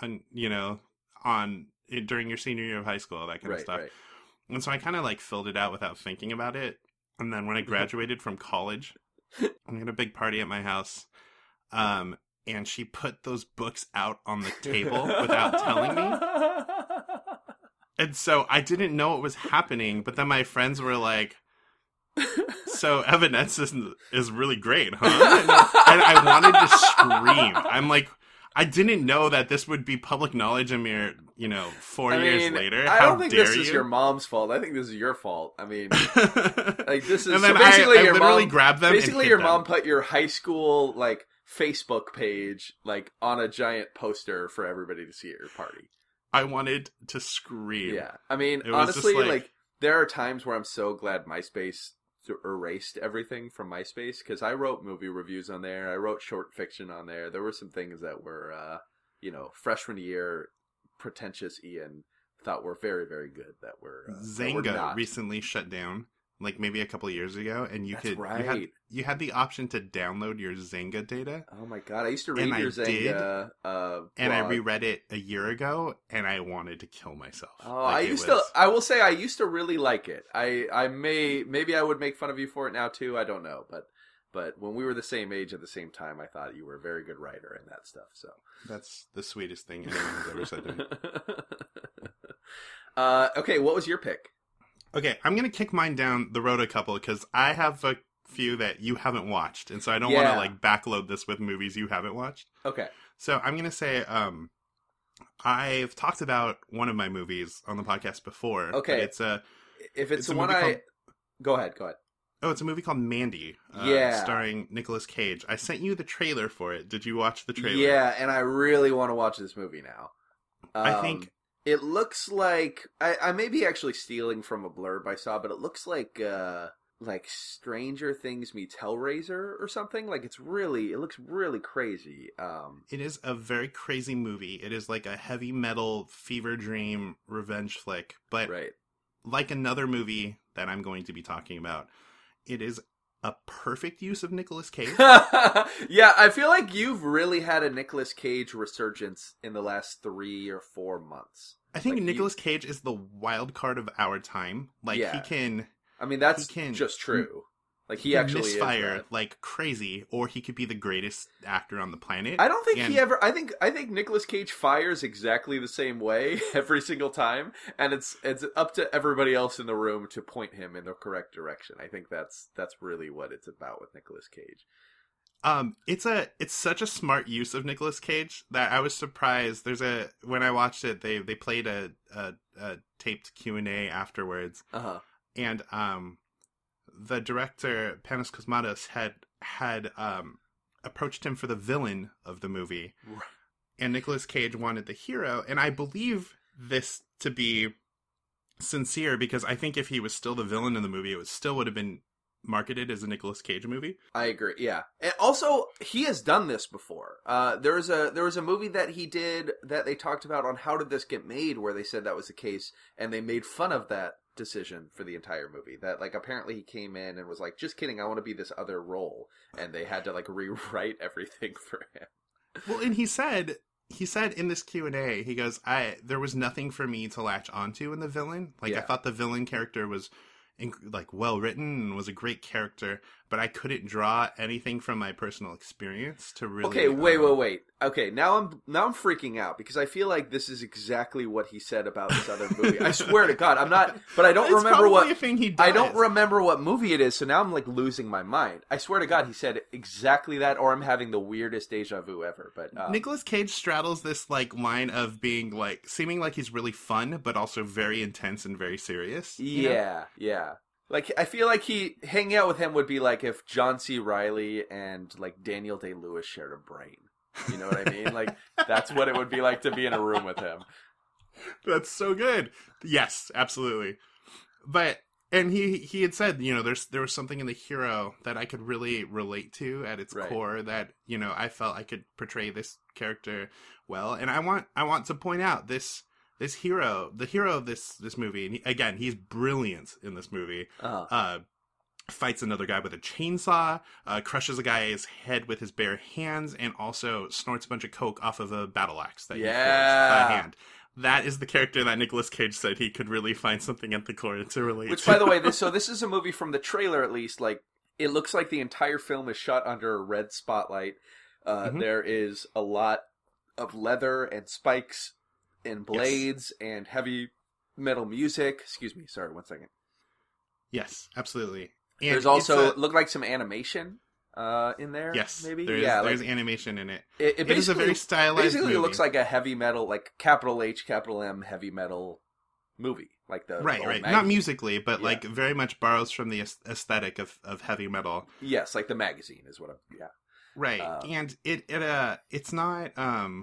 during your senior year of high school, that kind of stuff. Right. And so I kind of like filled it out without thinking about it. And then when I graduated from college, I had a big party at my house. And she put those books out on the table without telling me. And so I didn't know what was happening. But then my friends were like, so Evanescence is really great, huh? And I wanted to scream. I'm like, I didn't know that this would be public knowledge a mere, 4 years later. I don't think this is your mom's fault. I think this is your fault. I mean, like this is. And then so basically I literally grabbed them. Basically, your mom put your high school like Facebook page like on a giant poster for everybody to see at your party. I wanted to scream. Yeah, I mean, honestly, like there are times where I'm so glad MySpace erased everything from MySpace because I wrote movie reviews on there. I wrote short fiction on there. There were some things that were, freshman year pretentious Ian thought were very, very good. That were Zynga recently shut down, like maybe a couple of years ago, and you you had the option to download your Zynga data. Oh my god, I used to read your Zynga and I reread it a year ago, and I wanted to kill myself. Oh, I will say I used to really like it. Maybe I would make fun of you for it now too. I don't know, but when we were the same age at the same time, I thought you were a very good writer and that stuff. So that's the sweetest thing anyone has ever said to me. Okay, what was your pick? Okay, I'm going to kick mine down the road a couple because I have a few that you haven't watched. And so I don't want to like backload this with movies you haven't watched. Okay. So I'm going to say I've talked about one of my movies on the podcast before. Okay. If it's the one Go ahead. Oh, it's a movie called Mandy. Starring Nicolas Cage. I sent you the trailer for it. Did you watch the trailer? Yeah, and I really want to watch this movie now. I think... It looks like I may be actually stealing from a blurb I saw, but it looks like Stranger Things meets Hellraiser or something. Like it looks really crazy. It is a very crazy movie. It is like a heavy metal fever dream revenge flick, but like another movie that I'm going to be talking about, it is a perfect use of Nicolas Cage. Yeah, I feel like you've really had a Nicolas Cage resurgence in the last 3 or 4 months. I think like Nicolas Cage is the wild card of our time. Like he can... I mean, that's just true. Like he actually misfire is like crazy, or he could be the greatest actor on the planet. I don't think he ever. I think Nicolas Cage fires exactly the same way every single time, and it's up to everybody else in the room to point him in the correct direction. I think that's really what it's about with Nicolas Cage. It's such a smart use of Nicolas Cage that I was surprised. When I watched it, they played a taped Q&A afterwards. And the director Panos Cosmatos had approached him for the villain of the movie, and Nicolas Cage wanted the hero. And I believe this to be sincere because I think if he was still the villain in the movie, it still would have been marketed as a Nicolas Cage movie. I agree. Yeah, and also he has done this before. There was a movie that he did that they talked about on How Did This Get Made, where they said that was the case, and they made fun of that decision for the entire movie. That like apparently he came in and was like, "Just kidding, I want to be this other role," and they had to like rewrite everything for him. Well, and he said in this Q&A, he goes, there was nothing for me to latch onto in the villain. Like, I thought the villain character was, like, well-written and was a great character, but I couldn't draw anything from my personal experience to really... Okay, wait. Okay, now I'm freaking out, because I feel like this is exactly what he said about this other movie. I swear to God, I'm not... But I don't remember what... a thing he does. I don't remember what movie it is, so now I'm, like, losing my mind. I swear to God, he said exactly that, or I'm having the weirdest deja vu ever, but... Nicolas Cage straddles this, like, line of being, like, seeming like he's really fun, but also very intense and very serious. Yeah. Like, I feel like hanging out with him would be like if John C. Reilly and, like, Daniel Day-Lewis shared a brain. You know what I mean? Like, that's what it would be like to be in a room with him. That's so good. Yes, absolutely. And he had said, there was something in The Hero that I could really relate to at its core, that, I felt I could portray this character well. And I want to point out this hero, the hero of this movie, and again, he's brilliant in this movie. Fights another guy with a chainsaw, crushes a guy's head with his bare hands, and also snorts a bunch of coke off of a battle axe that he forged by hand. That is the character that Nicolas Cage said he could really find something at the core to relate to. Which, by the way, this is a movie from the trailer, at least. Like, it looks like the entire film is shot under a red spotlight. There is a lot of leather and spikes and blades and heavy metal music. Excuse me, sorry, 1 second. Yes, absolutely. And there's also looked like some animation in there. Yes, maybe. There's animation in it. It is a very stylized. Basically, movie. It looks like a heavy metal, like capital H, capital M, heavy metal movie, like the right. Magazine. Not musically, but like very much borrows from the aesthetic of heavy metal. Yes, like the magazine is what I'm. Yeah. Right, and it's not.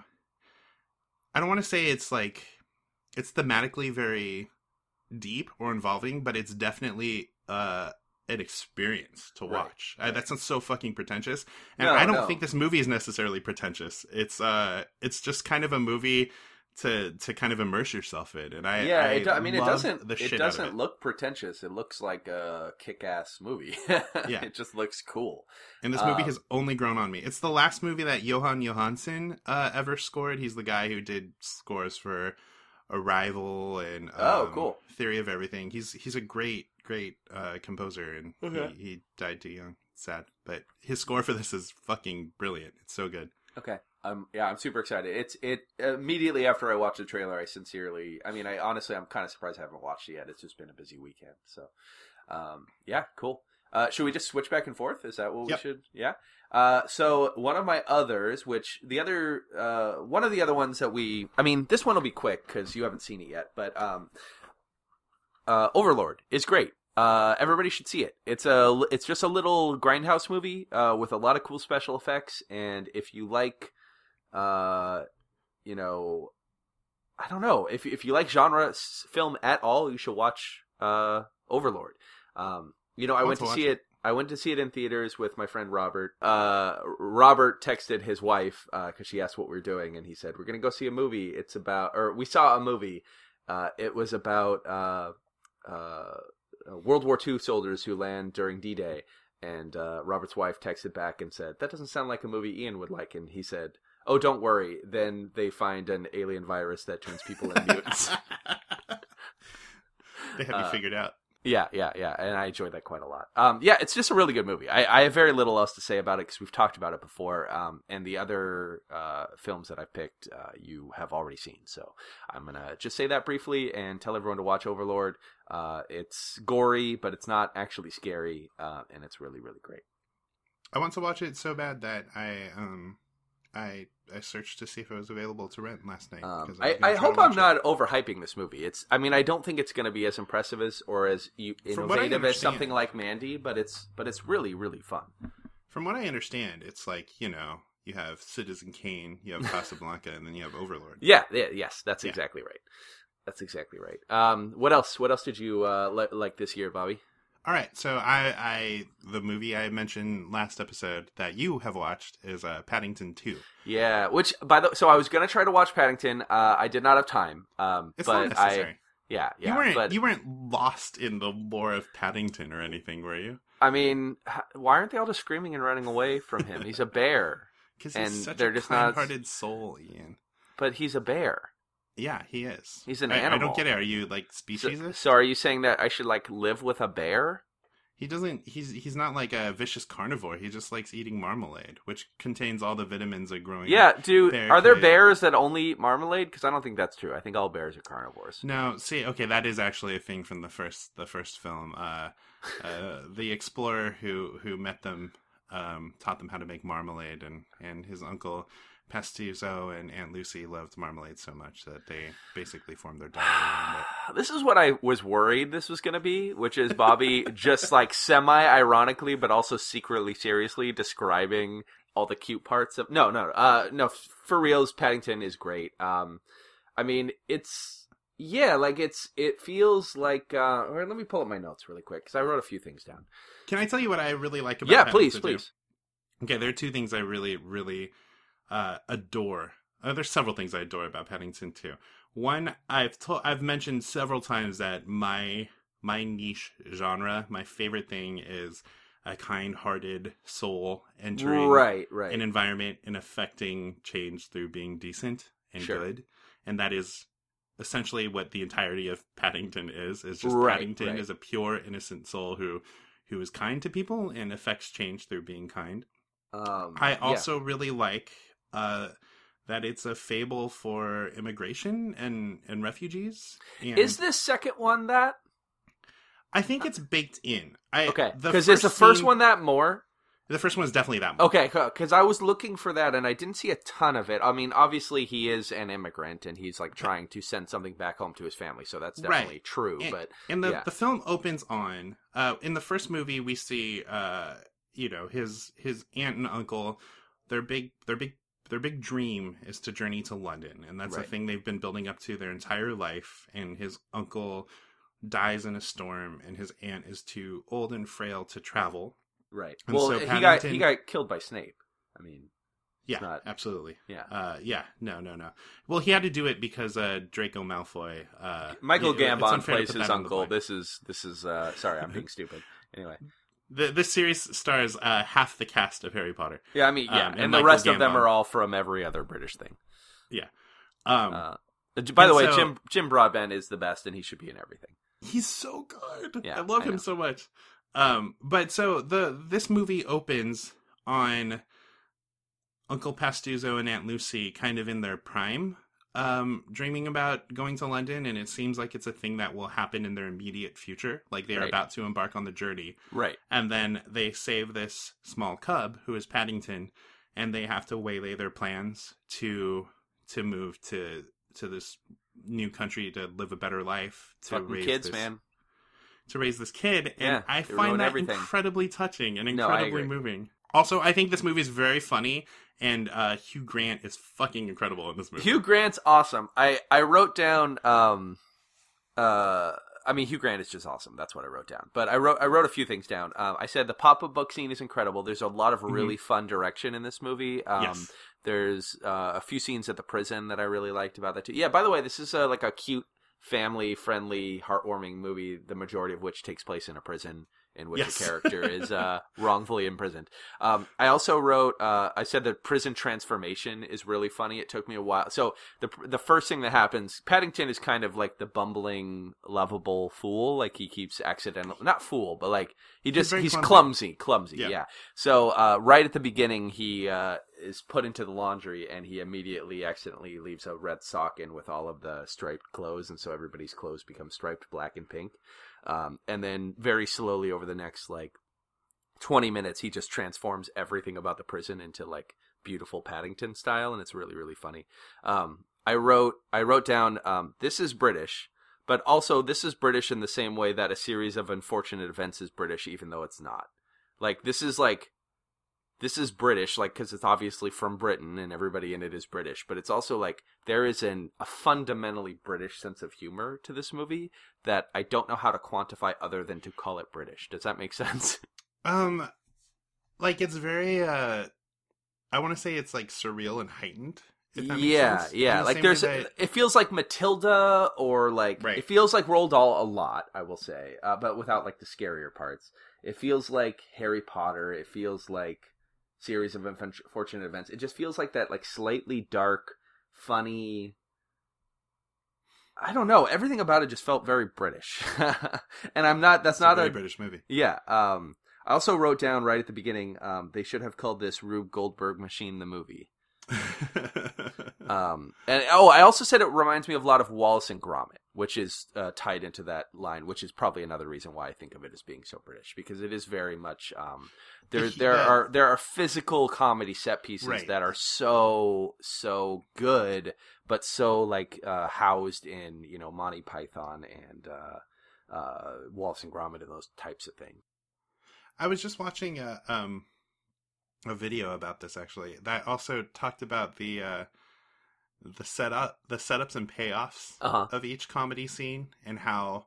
I don't want to say it's like it's thematically very deep or involving, but it's definitely an experience to watch. Right. That sounds so fucking pretentious, and I don't think this movie is necessarily pretentious. It's just kind of a movie to kind of immerse yourself in, and it doesn't look pretentious. It looks like a kick-ass movie. Yeah, it just looks cool. And this movie has only grown on me. It's the last movie that Johan Johansson ever scored. He's the guy who did scores for Arrival and cool. Theory of Everything. He's a great composer, and he died too young. Sad, but his score for this is fucking brilliant. It's so good. Okay. I'm super excited. It immediately after I watched the trailer, I'm kind of surprised I haven't watched it yet. It's just been a busy weekend. So, cool. Should we just switch back and forth? Is that what we should? Yeah. So one of my others, one of the other ones that this one will be quick because you haven't seen it yet, but, Overlord is great. Everybody should see it. It's just a little grindhouse movie, with a lot of cool special effects. And if you like, I don't know, if you like genre film at all, you should watch, Overlord. I went to see it. I went to see it in theaters with my friend Robert. Robert texted his wife, cause she asked what we were doing, and he said, we're going to go see a movie. We saw a movie. It was about, World War II soldiers who land during D-Day, and Robert's wife texted back and said, that doesn't sound like a movie Ian would like, and he said, oh, don't worry, then they find an alien virus that turns people into mutants. They have you figured out. Yeah, and I enjoyed that quite a lot. It's just a really good movie. I have very little else to say about it because we've talked about it before, and the other films that I've picked you have already seen. So I'm going to just say that briefly and tell everyone to watch Overlord. It's gory, but it's not actually scary, and it's really, really great. I want to watch it so bad that I searched to see if it was available to rent last night. I hope I'm not overhyping this movie. I don't think it's going to be as impressive or as innovative as something like Mandy, but it's really, really fun. From what I understand, it's like, you have Citizen Kane, you have Casablanca, and then you have Overlord. Yes, that's exactly right. That's exactly right. What else did you like this year, Bobby? All right, so the movie I mentioned last episode that you have watched is Paddington 2. Yeah, which so I was gonna try to watch Paddington. I did not have time. It's but not necessary. Yeah. You weren't lost in the lore of Paddington or anything, were you? I mean, why aren't they all just screaming and running away from him? He's a bear. Because he's such a kind-hearted soul, Ian. But he's a bear. Yeah, he is. He's an animal. I don't get it. Are you like speciesist? So are you saying that I should like live with a bear? He doesn't. He's not like a vicious carnivore. He just likes eating marmalade, which contains all the vitamins a growing. Yeah, are there bears that only eat marmalade? Because I don't think that's true. I think all bears are carnivores. No, see, okay, that is actually a thing from the first film. The explorer who met them taught them how to make marmalade, and his uncle Pastuzzo and Aunt Lucy loved marmalade so much that they basically formed their diet around it. This is what I was worried this was going to be, which is Bobby just like semi-ironically, but also secretly seriously describing all the cute parts of... No, for reals, Paddington is great. I mean, it's... Yeah, like it feels like... or let me pull up my notes really quick, because I wrote a few things down. Can I tell you what I really like about Paddington? Yeah, please. Okay, there are two things I really, really... adore. There's several things I adore about Paddington 2. One, I've mentioned several times that my niche genre, my favorite thing is a kind-hearted soul entering an environment and affecting change through being decent and good. And that is essentially what the entirety of Paddington is just Paddington is a pure, innocent soul who is kind to people and affects change through being kind. I also really like that it's a fable for immigration and refugees. And is this second one that? I think it's baked in. Okay, because is the first one that more? The first one is definitely that more. Okay, because I was looking for that and I didn't see a ton of it. I mean, obviously he is an immigrant and he's like trying to send something back home to his family, so that's definitely true. And the film opens on in the first movie we see his aunt and uncle. Their big dream is to journey to London, and that's a thing they've been building up to their entire life. And his uncle dies in a storm, and his aunt is too old and frail to travel. Right. And well, so he got killed by Snape. I mean, yeah, absolutely. Yeah. No. Well, he had to do it because Draco Malfoy. Michael Gambon plays his uncle. This is. Sorry, I'm being stupid. Anyway. This series stars half the cast of Harry Potter. Yeah, I mean, and the rest of them are all from every other British thing. Yeah. By the way, Jim Broadbent is the best, and he should be in everything. He's so good. Yeah, I love him so much. But so this movie opens on Uncle Pastuzzo and Aunt Lucy kind of in their prime, dreaming about going to London, and it seems like it's a thing that will happen in their immediate future. Like they are about to embark on the journey. Right. And then they save this small cub, who is Paddington, and they have to waylay their plans to move to this new country to live a better life. To raise kids, man. To raise this kid. And I find that incredibly touching and incredibly moving. Also, I think this movie is very funny. And Hugh Grant is fucking incredible in this movie. Hugh Grant's awesome. I wrote down. I mean, Hugh Grant is just awesome. That's what I wrote down. But I wrote a few things down. I said the pop-up book scene is incredible. There's a lot of really fun direction in this movie. Yes. There's a few scenes at the prison that I really liked about that too. Yeah. By the way, this is like a cute, family-friendly, heartwarming movie. The majority of which takes place in a prison, in which a character is wrongfully imprisoned. I also wrote, I said that prison transformation is really funny. It took me a while. So the first thing that happens, Paddington is kind of like the bumbling, lovable fool. Like he keeps not fool, but like he's clumsy. Yeah. So right at the beginning, he is put into the laundry and he immediately accidentally leaves a red sock in with all of the striped clothes. And so everybody's clothes become striped black and pink. And then very slowly over the next 20 minutes, he just transforms everything about the prison into like beautiful Paddington style. And it's really, really funny. I wrote down, this is British, but also this is British in the same way that a series of unfortunate events is British, even though it's not. Like, this is like this is British, like, because it's obviously from Britain and everybody in it is British, but it's also like there is a fundamentally British sense of humor to this movie that I don't know how to quantify other than to call it British. Does that make sense? Like, it's very, I want to say it's like surreal and heightened. Yeah. Like it feels like Matilda or like, It feels like Roald Dahl a lot, I will say, but without like the scarier parts. It feels like Harry Potter. It feels like Series of Unfortunate Events. It just feels like that, like slightly dark, funny. I don't know. Everything about it just felt very British, and I'm not. That's not a British movie. Yeah. I also wrote down right at the beginning. They should have called this Rube Goldberg Machine the movie. I also said it reminds me of a lot of Wallace and Gromit, which is tied into that line, which is probably another reason why I think of it as being so British, because it is very much there are physical comedy set pieces that are so good, but so like housed in Monty Python and Wallace and Gromit and those types of things. I was just watching a video about this actually that also talked about the setups and payoffs of each comedy scene, and how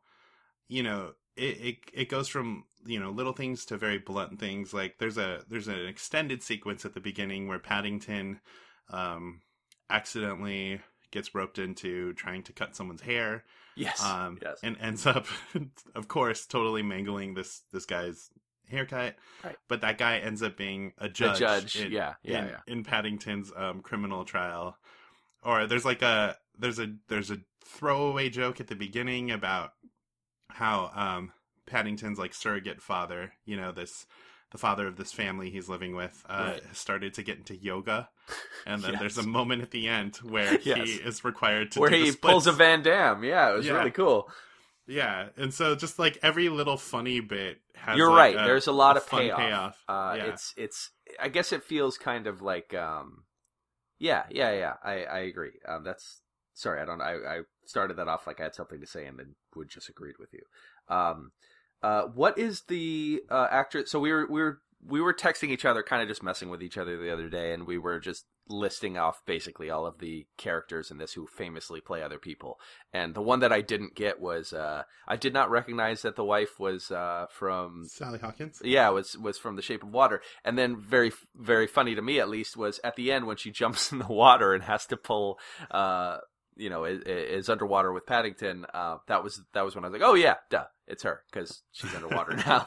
it goes from little things to very blunt things. Like there's an extended sequence at the beginning where Paddington accidentally gets roped into trying to cut someone's hair, yes, and ends up of course totally mangling this guy's haircut, right. But that guy ends up being a judge in Paddington's criminal trial. Or there's a throwaway joke at the beginning about how Paddington's like surrogate father, the father of this family he's living with, has started to get into yoga, and then there's a moment at the end where he is required to he pulls a Van Damme. Yeah, it was really cool. Yeah, and so just like every little funny bit has. You're like right. There's a lot of payoff. It's. I guess it feels kind of like. Yeah. I agree. That's sorry. I started that off like I had something to say and then would just agreed with you. What is the actor? So we were texting each other, kind of just messing with each other the other day, and we were just listing off basically all of the characters in this who famously play other people. And the one that I didn't get was I did not recognize that the wife was from Sally Hawkins. Yeah, was from The Shape of Water. And then very, very funny to me at least was at the end when she jumps in the water and has to pull is underwater with Paddington. That was when I was like, oh yeah, duh, it's her because she's underwater now.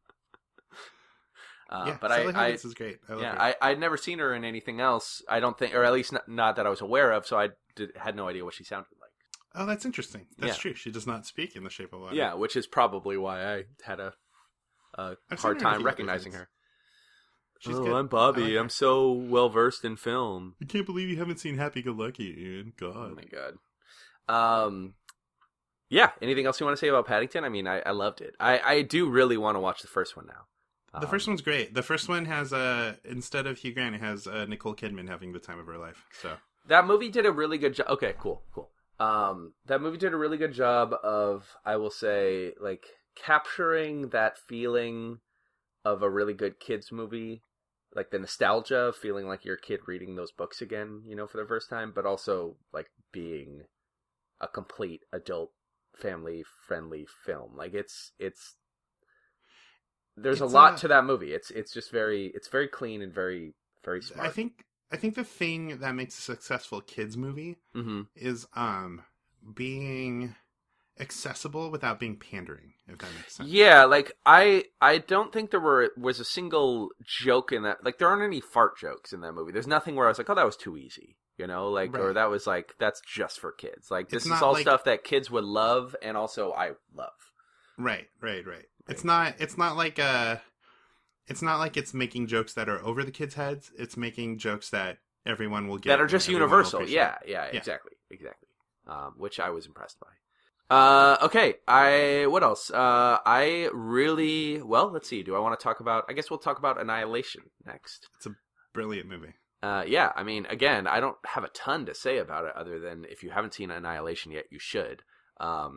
But Sally Hawkins is great. I'd never seen her in anything else. I don't think, or at least not that I was aware of. So I had no idea what she sounded like. Oh, that's interesting. That's true. She does not speak in The Shape of Water. Yeah, which is probably why I had a hard time recognizing her. She's good. I'm Bobby. I'm so well versed in film. I can't believe you haven't seen Happy Go Lucky, Ian. God. Oh my god. Yeah. Anything else you want to say about Paddington? I mean, I loved it. I do really want to watch the first one now. The first one's great. The first one has instead of Hugh Grant, it has Nicole Kidman having the time of her life. So that movie did a really good job. Okay, cool. That movie did a really good job of, I will say, like capturing that feeling of a really good kids movie, like the nostalgia of feeling like you're a kid reading those books again, for the first time, but also like being a complete adult, family-friendly film. Like it's. There's a lot to that movie. It's very clean and very, very smart. I think the thing that makes a successful kids movie is being accessible without being pandering, if that makes sense. Yeah, like I don't think there was a single joke in that. Like there aren't any fart jokes in that movie. There's nothing where I was like, oh, that was too easy, right. Or that was like, that's just for kids. Like this is all stuff that kids would love, and also I love. Right. It's not like it's making jokes that are over the kids' heads. It's making jokes that everyone will get. That are just universal. Yeah, exactly. Which I was impressed by. Okay. What else? I really, let's see. Do I want to talk about, I guess we'll talk about Annihilation next. It's a brilliant movie. Yeah. I mean, again, I don't have a ton to say about it other than if you haven't seen Annihilation yet, you should.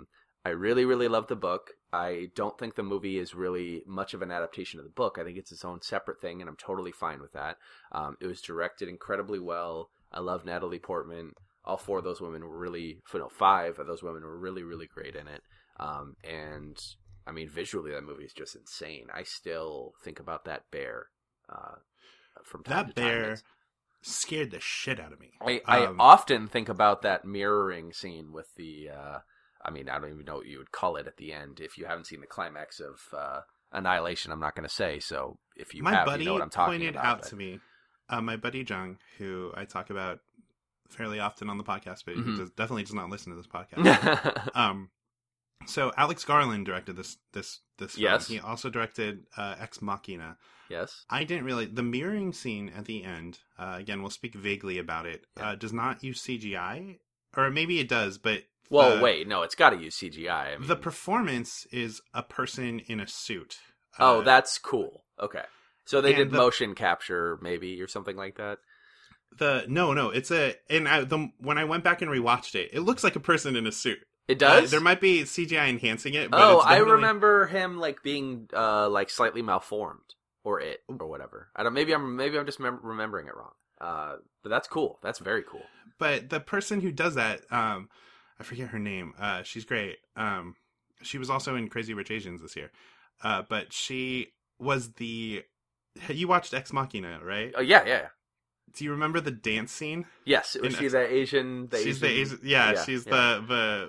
I really, really love the book. I don't think the movie is really much of an adaptation of the book. I think it's its own separate thing, and I'm totally fine with that. It was directed incredibly well. I love Natalie Portman. All four of those women were really, five of those women were really, really great in it. And I mean, visually, that movie is just insane. I still think about that bear from time to time. That bear scared the shit out of me. I often think about that mirroring scene with the. I mean, I don't even know what you would call it at the end. If you haven't seen the climax of Annihilation, I'm not going to say. So if you have, you know what I'm talking about. My buddy pointed out to me, my buddy Jung, who I talk about fairly often on the podcast, but he definitely does not listen to this podcast. So Alex Garland directed this film. Yes. He also directed Ex Machina. Yes. I didn't really... The mirroring scene at the end, again, we'll speak vaguely about it, does not use CGI. Or maybe it does, but... Well, wait, no, it's got to use CGI. I mean... The performance is a person in a suit. Oh, that's cool. Okay. So they did motion capture, maybe, or something like that? No, it's a... And when I went back and rewatched it, it looks like a person in a suit. It does? There might be CGI enhancing it, but I remember him, like, being, like, slightly malformed. Or whatever. I don't. Maybe I'm just remembering it wrong. But that's cool. That's very cool. But the person who does that, I forget her name. She's great. She was also in Crazy Rich Asians this year. But she was the. You watched Ex Machina, right? Oh yeah. Do you remember the dance scene? Yes. Was she the Asian? She's the Asian. Yeah, she's the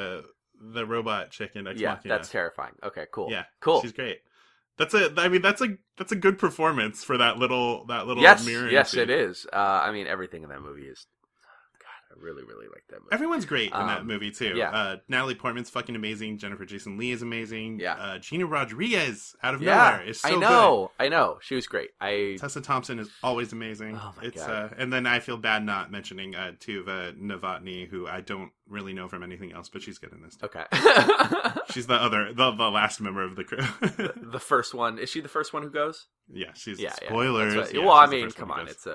robot chick in Ex Machina. Yeah, that's terrifying. Okay, cool. Yeah, cool. She's great. That's a good performance for that little mirroring. Yes, scene. It is. I mean, everything in that movie is. God, I really, really like that movie. Everyone's great in that movie too. Yeah. Natalie Portman's fucking amazing. Jennifer Jason Leigh is amazing. Yeah. Gina Rodriguez out of nowhere is so good. I know. She was great. Tessa Thompson is always amazing. Oh my God. And then I feel bad not mentioning Tuva Novotny, who I don't really know from anything else, but she's good in this too. Okay. She's the last member of the crew. the first one. Is she the first one who goes? Yeah, she's spoilers. Right. Well, I mean, come on. It's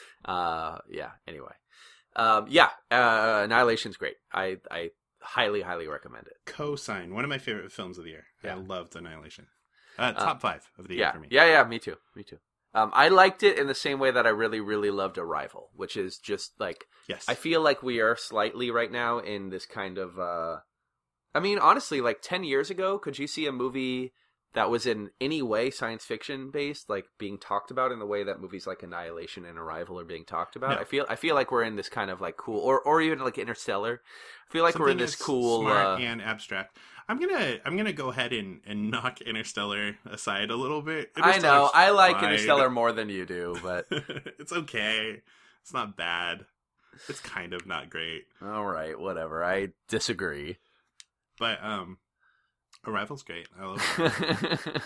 anyway. Annihilation's great. I highly, highly recommend it. Co-sign. One of my favorite films of the year. Yeah. I loved Annihilation. Top 5 of the year for me. Yeah, me too. I liked it in the same way that I really, really loved Arrival, which is just like, yes. I feel like we are slightly right now in this kind of, I mean, honestly, like 10 years ago, could you see a movie that was in any way science fiction based, like being talked about in the way that movies like Annihilation and Arrival are being talked about? No. I feel like we're in this kind of like cool, or even like Interstellar. I feel like we're in this cool, smart and abstract. I'm gonna go ahead and knock Interstellar aside a little bit. I know I like Interstellar more than you do, but it's okay. It's not bad. It's kind of not great. All right, whatever. I disagree. But Arrival's great. I love it.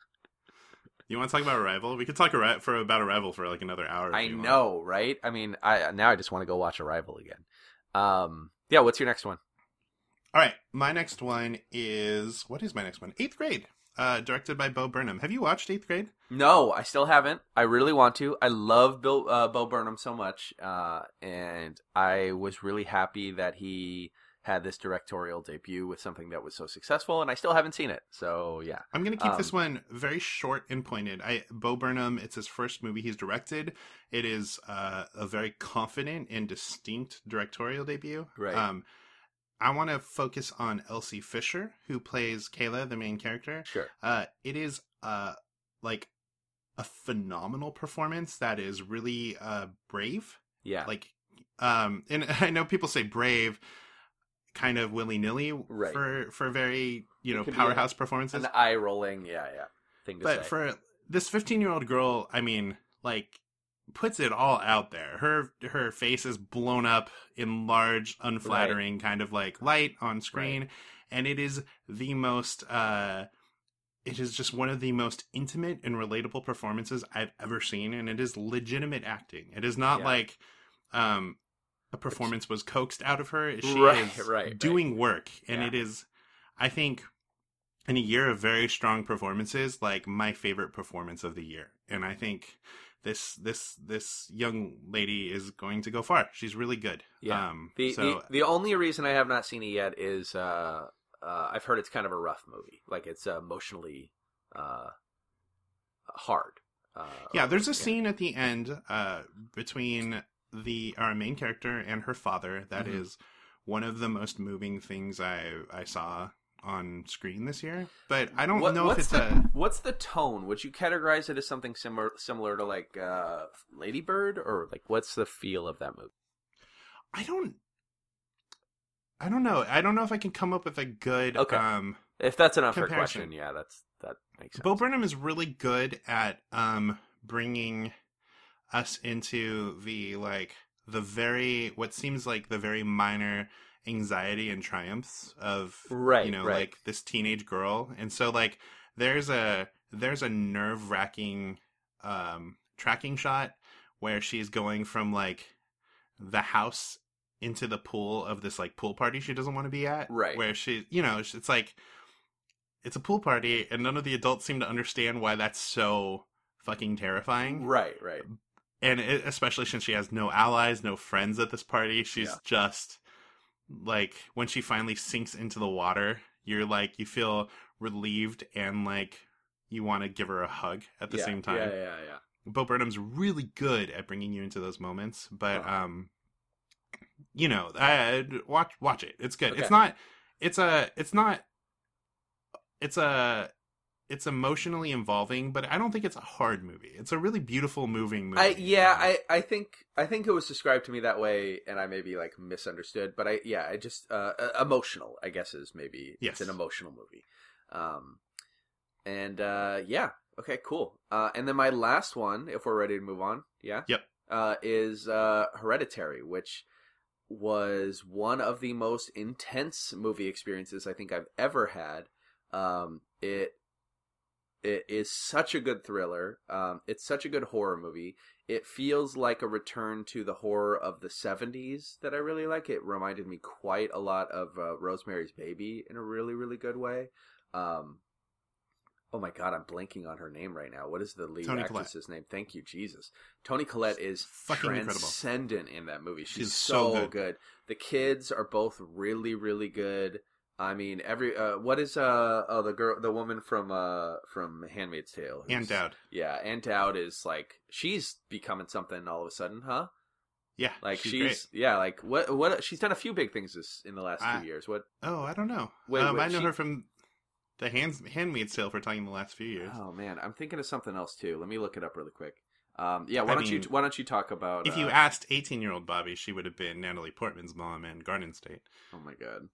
You want to talk about Arrival? We could talk about Arrival for like another hour. I know, right? I mean, now I just want to go watch Arrival again. Yeah. What's your next one? All right, my next one is... What is my next one? 8th Grade, directed by Bo Burnham. Have you watched 8th Grade? No, I still haven't. I really want to. I love Bo Burnham so much, and I was really happy that he had this directorial debut with something that was so successful, and I still haven't seen it. So, yeah. I'm going to keep this one very short and pointed. Bo Burnham, it's his first movie he's directed. It is a very confident and distinct directorial debut. Right. I want to focus on Elsie Fisher, who plays Kayla, the main character. Sure. It is like a phenomenal performance that is really brave. Yeah. Like, and I know people say brave kind of willy-nilly right. for very, powerhouse performances. An eye-rolling, thing to say. But for this 15-year-old girl, I mean, like, puts it all out there. Her face is blown up in large, unflattering kind of like light on screen, right. And it is the most. It is just one of the most intimate and relatable performances I've ever seen, and it is legitimate acting. It is not like a performance was coaxed out of her. She is doing work, and it is, I think, in a year of very strong performances, like my favorite performance of the year, and I think. This young lady is going to go far. She's really good. Yeah. The only reason I have not seen it yet is I've heard it's kind of a rough movie. Like it's emotionally hard. There's a scene at the end between our main character and her father that is one of the most moving things I saw on screen this year. But I don't know if it's what's the tone? Would you categorize it as something similar to like Lady Bird, or like what's the feel of that movie? I don't know. I don't know if I can come up with a good if that's an unfair comparison. question, that makes sense. Bo Burnham is really good at bringing us into the very what seems like the very minor anxiety and triumphs of like this teenage girl. And so like there's a nerve-wracking tracking shot where she's going from like the house into the pool of this like pool party she doesn't want to be at, right? Where she, it's like it's a pool party and none of the adults seem to understand why that's so fucking terrifying, right? And especially since she has no allies, no friends at this party, she's just like, when she finally sinks into the water, you're like, you feel relieved and like you want to give her a hug at the same time. Yeah. Bo Burnham's really good at bringing you into those moments, but watch it. It's good. Okay. It's emotionally involving, but I don't think it's a hard movie. It's a really beautiful, moving movie. I think it was described to me that way, and I maybe like misunderstood. But I just emotional, I guess, is maybe it's an emotional movie. Okay, cool. And then my last one, if we're ready to move on, is Hereditary, which was one of the most intense movie experiences I think I've ever had. It is such a good thriller. It's such a good horror movie. It feels like a return to the horror of the 70s that I really like. It reminded me quite a lot of Rosemary's Baby in a really, really good way. Oh my God, I'm blanking on her name right now. What is the lead actress's name? Thank you, Jesus. Toni Collette is fucking transcendent in that movie. She's so good. The kids are both really, really good. I mean, what is the woman from Handmaid's Tale? Ann Dowd. Yeah, Ann Dowd is like, she's becoming something all of a sudden, huh? Yeah, like she's great. Yeah, like what she's done a few big things in the last 2 years. What? Oh, I don't know. I know her from the Handmaid's Tale for talking the last few years. Oh man, I'm thinking of something else too. Let me look it up really quick. Why don't you talk about? If you asked 18-year-old Bobby, she would have been Natalie Portman's mom in Garden State. Oh my God.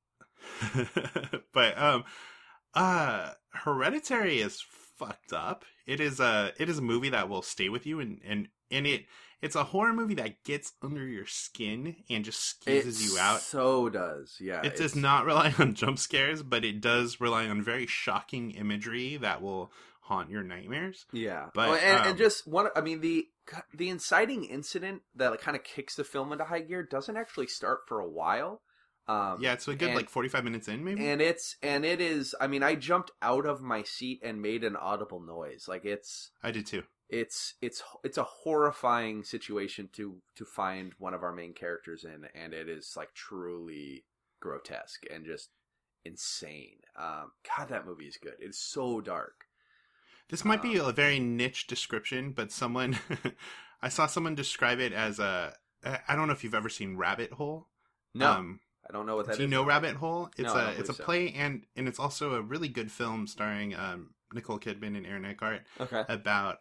But Hereditary is fucked up. It is a movie that will stay with you, and it's a horror movie that gets under your skin and just skeezes you out. So does, yeah. It does not rely on jump scares, but it does rely on very shocking imagery that will haunt your nightmares. Yeah, but and just one. I mean, the inciting incident that kind of kicks the film into high gear doesn't actually start for a while. It's a good 45 minutes in, maybe. And it is. I mean, I jumped out of my seat and made an audible noise. Like I did too. It's a horrifying situation to find one of our main characters in, and it is like truly grotesque and just insane. God, that movie is good. It's so dark. This might be a very niche description, but I saw someone describe it as I don't know if you've ever seen Rabbit Hole. No. I don't know what that is. Do you know Rabbit Hole? It's a so. Play and it's also a really good film starring Nicole Kidman and Aaron Eckhart. Okay. About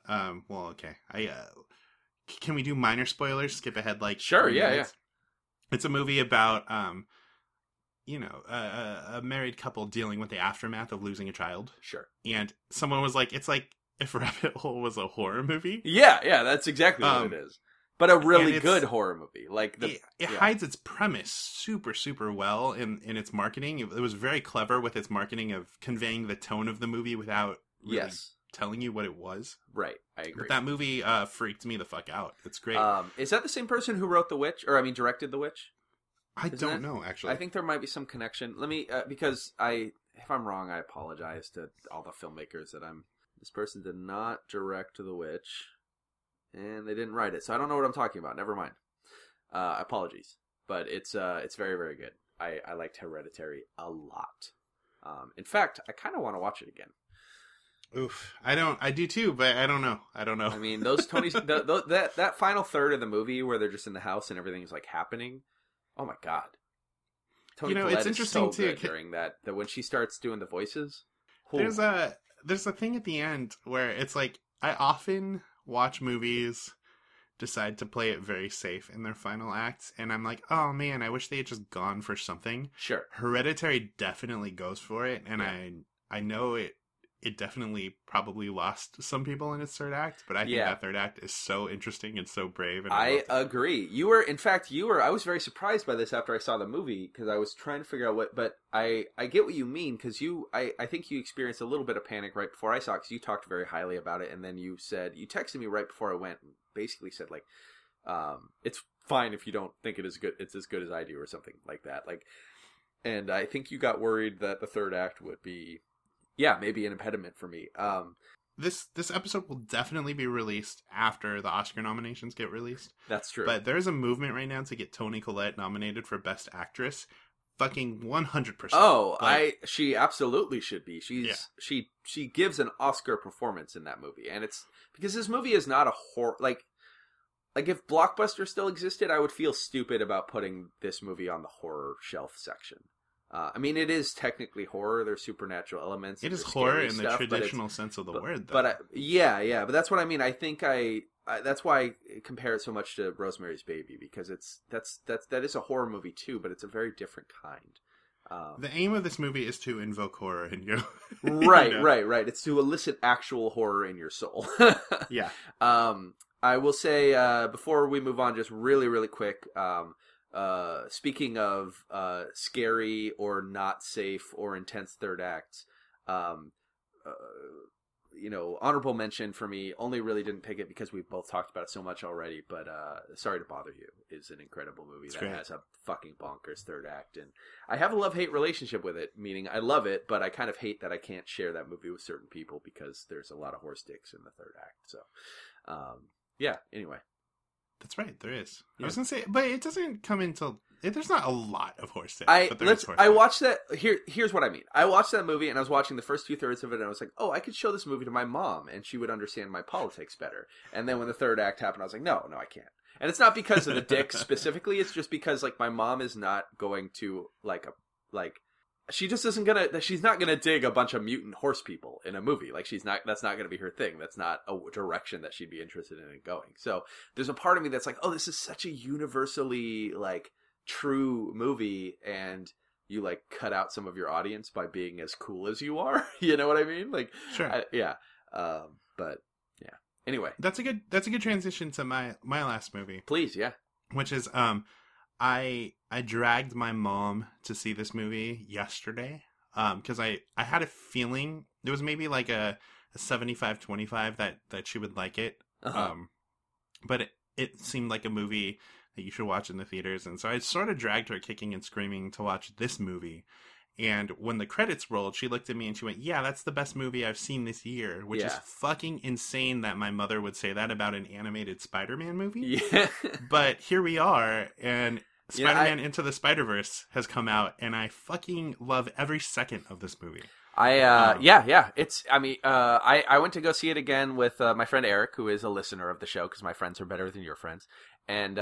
can we do minor spoilers? Skip ahead like sure, yeah. It's a movie about a married couple dealing with the aftermath of losing a child. Sure. And someone was like, it's like if Rabbit Hole was a horror movie. Yeah, that's exactly what it is. But a really good horror movie. Like it hides its premise super, super well in its marketing. It was very clever with its marketing of conveying the tone of the movie without really telling you what it was. Right, I agree. But that movie freaked me the fuck out. It's great. Is that the same person who wrote The Witch? Or, directed The Witch? I don't know, actually. I think there might be some connection. Let me, because if I'm wrong, I apologize to all the filmmakers this person did not direct The Witch. And they didn't write it, so I don't know what I'm talking about. Never mind. Apologies, but it's very, very good. I liked Hereditary a lot. In fact, I kind of want to watch it again. Oof, I do too, but I don't know. I mean, those Tony's that final third of the movie where they're just in the house and everything's like happening. Oh my god, Toni Collette it's interesting is so too during that when she starts doing the voices. There's a thing at the end where it's like I often watch movies decide to play it very safe in their final acts, and I'm like, oh man, I wish they had just gone for something. Sure, Hereditary definitely goes for it, and I know it definitely probably lost some people in its third act, but I think that third act is so interesting and so brave. And I agree. I was very surprised by this after I saw the movie, because I was trying to figure out but I get what you mean, because I think you experienced a little bit of panic right before I saw it, because you talked very highly about it, and then you texted me right before I went, and basically said, like, it's fine if you don't think it's as good as I do, or something like that. Like, and I think you got worried that the third act would be, maybe an impediment for me. This episode will definitely be released after the Oscar nominations get released. That's true. But there's a movement right now to get Toni Collette nominated for Best Actress. Fucking 100%. Oh, she absolutely should be. She gives an Oscar performance in that movie, and it's because this movie is not a horror. Like if Blockbuster still existed, I would feel stupid about putting this movie on the horror shelf section. I mean, it is technically horror. There's supernatural elements. It is horror in the traditional sense of the word, though. But but that's what I mean. I think that's why I compare it so much to Rosemary's Baby, because that is a horror movie too, but it's a very different kind. The aim of this movie is to invoke horror in you. Right. It's to elicit actual horror in your soul. Yeah. I will say before we move on, just really, really quick. Speaking of scary or not safe or intense third acts, honorable mention for me, only really didn't pick it because we've both talked about it so much already, but Sorry to Bother You is an incredible movie that has a fucking bonkers third act, and I have a love-hate relationship with it, meaning I love it, but I kind of hate that I can't share that movie with certain people because there's a lot of horse dicks in the third act, so anyway. That's right, there is. Yeah. I was going to say, but it doesn't come until... There's not a lot of horse dicks. I watched that... Here's what I mean. I watched that movie, and I was watching the first 2/3 of it, and I was like, oh, I could show this movie to my mom, and she would understand my politics better. And then when the third act happened, I was like, no, I can't. And it's not because of the dicks specifically, it's just because, like, my mom is not going to, she just she's not gonna dig a bunch of mutant horse people in a movie. Like, that's not gonna be her thing. That's not a direction that she'd be interested in going. So there's a part of me that's like, oh, this is such a universally, like, true movie, and you, like, cut out some of your audience by being as cool as you are. You know what I mean? Like, sure. But yeah. Anyway. That's a good transition to my last movie. Please, yeah. Which is, I dragged my mom to see this movie yesterday because I had a feeling it was maybe like a 75-25 that she would like it. Uh-huh. But it seemed like a movie that you should watch in the theaters. And so I sort of dragged her kicking and screaming to watch this movie. And when the credits rolled, she looked at me and she went, yeah, that's the best movie I've seen this year, which is fucking insane that my mother would say that about an animated Spider-Man movie. Yeah. But here we are, and Spider-Man Into the Spider-Verse has come out, and I fucking love every second of this movie. I went to go see it again with my friend Eric, who is a listener of the show, because my friends are better than your friends. And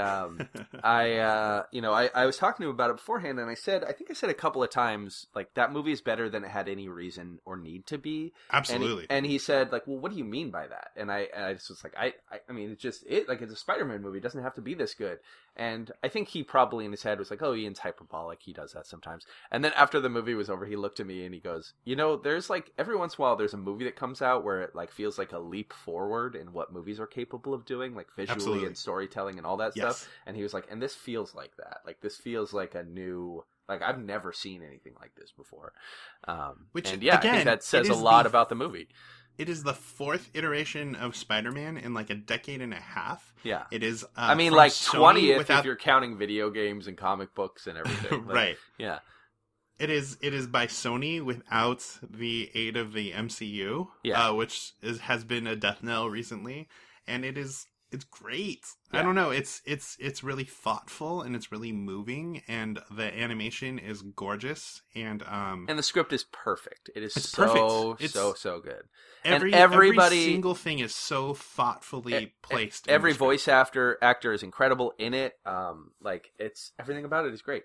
I was talking to him about it beforehand, and I think I said a couple of times, like, that movie is better than it had any reason or need to be. Absolutely. And he said, like, well, what do you mean by that? And I just was like, I mean, it's just like, it's a Spider-Man movie. It doesn't have to be this good. And I think he probably in his head was like, oh, Ian's hyperbolic. He does that sometimes. And then after the movie was over, he looked at me and he goes, there's, like, every once in a while there's a movie that comes out where it, like, feels like a leap forward in what movies are capable of doing, like, visually Absolutely. And storytelling and all that stuff. And he was like, and this feels like that. Like, this feels like a new, like, I've never seen anything like this before. Which, again, I think that says a lot about the movie. It is the fourth iteration of Spider-Man in, like, a decade and a half. Yeah. It is, I mean, like, 20th if you're counting video games and comic books and everything. But, right. Yeah. It is by Sony without the aid of the MCU, which has been a death knell recently. And it is It's great. Yeah. I don't know. It's really thoughtful and it's really moving, and the animation is gorgeous, and the script is perfect. It's perfect. It's so good. Every single thing is so thoughtfully placed. Every voice actor is incredible in it. It's everything about it is great.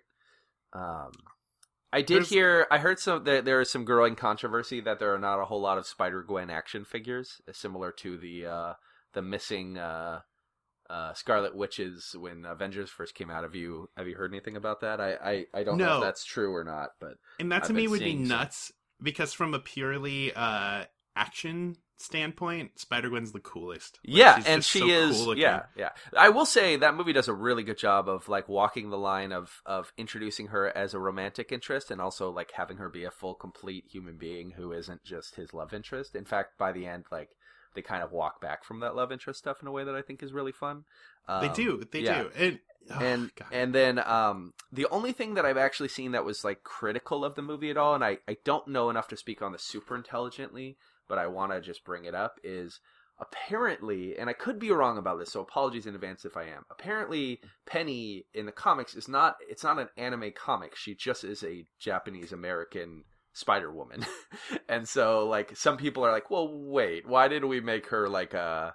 I heard there is some growing controversy that there are not a whole lot of Spider-Gwen action figures, similar to the missing Scarlet Witches when Avengers first came out. Have you heard anything about that? I don't know if that's true or not, and that to me would be nuts because from a purely action standpoint, Spider-Gwen's the coolest. And she is. Cool yeah. I will say that movie does a really good job of like walking the line of introducing her as a romantic interest and also like having her be a full, complete human being who isn't just his love interest. In fact, by the end, like they kind of walk back from that love interest stuff in a way that I think is really fun. They do. And then the only thing that I've actually seen that was like critical of the movie at all, and I don't know enough to speak on this super intelligently, but I want to just bring it up, is apparently, and I could be wrong about this, so apologies in advance if I am. Apparently, Penny in the comics it's not an anime comic. She just is a Japanese-American Spider-Woman. And so, like, some people are like, well, wait, why did we make her like a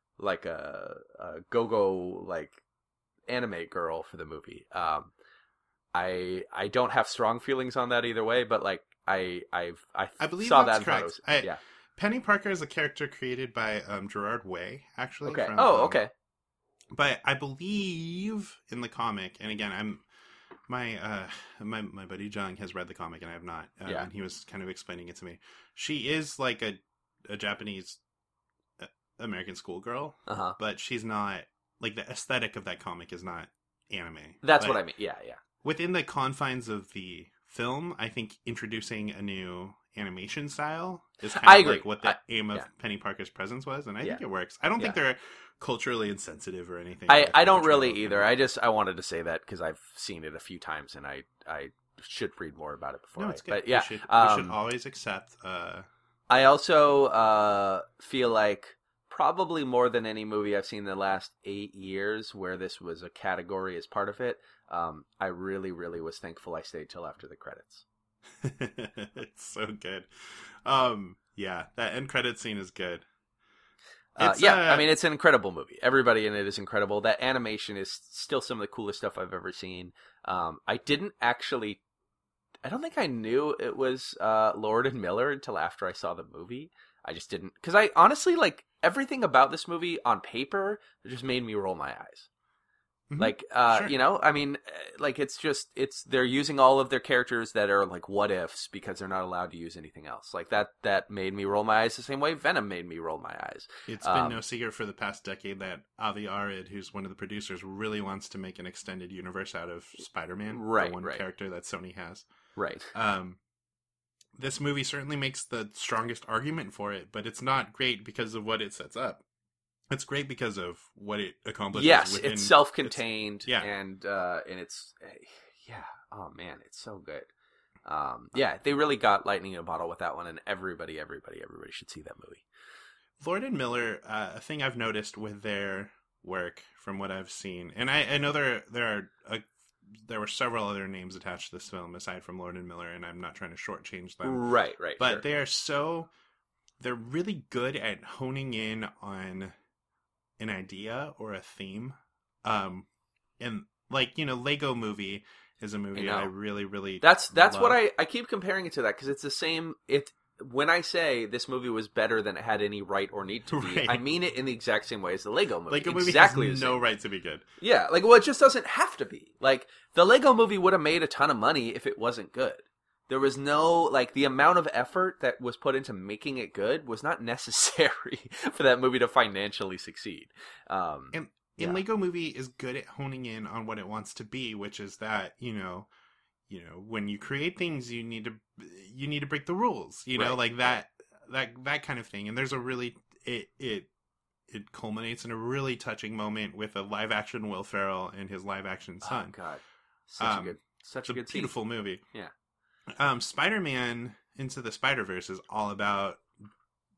go-go, like, anime girl for the movie? I don't have strong feelings on that either way, but, like, I believe saw that's that correct. Yeah. Penny Parker is a character created by Gerard Way, actually. Okay. Okay. But I believe in the comic, and again, my buddy Jung has read the comic and I have not, and he was kind of explaining it to me. She is like a Japanese American schoolgirl, but she's not, like, the aesthetic of that comic is not anime. That's what I mean. Yeah. Within the confines of the film, I think introducing a new animation style is kind of like what the aim of Penny Parker's presence was, and I think it works. I don't think they're culturally insensitive or anything. I don't really either. I wanted to say that because I've seen it a few times, and I should read more about it before. No, it's good. But yeah, we should always accept. I also feel like probably more than any movie I've seen in the last 8 years where this was a category as part of it, I really, really was thankful I stayed till after the credits. It's so good. That end credit scene is good. I mean, it's an incredible movie. Everybody in it is incredible. That animation is still some of the coolest stuff I've ever seen. I don't think I knew it was Lord and Miller until after I saw the movie. I just didn't, because I honestly, like, everything about this movie on paper just made me roll my eyes. Mm-hmm. Like, sure. You know, I mean, like, they're using all of their characters that are like what ifs because they're not allowed to use anything else. Like that made me roll my eyes the same way Venom made me roll my eyes. It's been no secret for the past decade that Avi Arad, who's one of the producers, really wants to make an extended universe out of Spider-Man. Right. The one character that Sony has. Right. This movie certainly makes the strongest argument for it, but it's not great because of what it sets up. It's great because of what it accomplishes. Yes, it's self-contained, and it's oh man, it's so good. They really got lightning in a bottle with that one, and everybody should see that movie. Lord and Miller, a thing I've noticed with their work from what I've seen, and I know there were several other names attached to this film aside from Lord and Miller, and I'm not trying to shortchange them. Right. But sure. They're really good at honing in on an idea or a theme. And like, you know, Lego Movie is a movie I really, really That's love. what I keep comparing it to that, because it's the same. When I say this movie was better than it had any right or need to be, I mean it in the exact same way as the Lego movie. Lego movie has no right to be good. Yeah, like, well, it just doesn't have to be. Like, the Lego movie would have made a ton of money if it wasn't good. There was no, like, the amount of effort that was put into making it good was not necessary for that movie to financially succeed. And Lego Movie is good at honing in on what it wants to be, which is that, you know, when you create things, you need to break the rules, you know, like that kind of thing. And there's a really, it culminates in a really touching moment with a live action Will Ferrell and his live action son. Oh God. Such a good beautiful movie. Yeah. Spider-Man Into the Spider-Verse is all about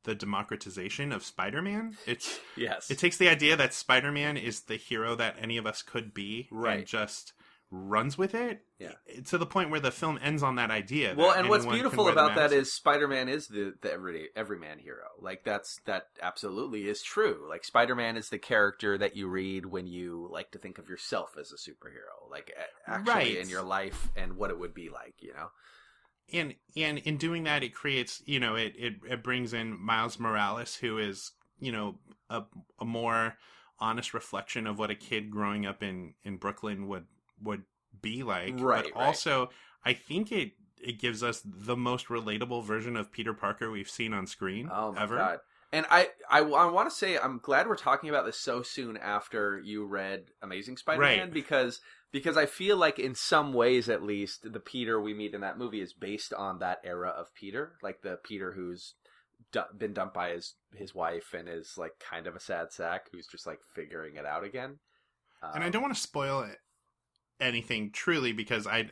the democratization of Spider-Man. Yes. It takes the idea that Spider-Man is the hero that any of us could be, right, and just runs with it, to the point where the film ends on that idea. Well, and what's beautiful about that is Spider-Man is the everyman hero. Like that absolutely is true. Like Spider-Man is the character that you read when you like to think of yourself as a superhero, like actually in your life and what it would be like, you know. And in doing that, it creates, you know, it brings in Miles Morales, who is, you know, a more honest reflection of what a kid growing up in Brooklyn would be like. Right. But also, I think it gives us the most relatable version of Peter Parker we've seen on screen ever. God. And I want to say I'm glad we're talking about this so soon after you read Amazing Spider-Man, because I feel like in some ways, at least, the Peter we meet in that movie is based on that era of Peter, like the Peter who's been dumped by his wife and is like kind of a sad sack who's just like figuring it out again. And I don't want to spoil anything truly, because I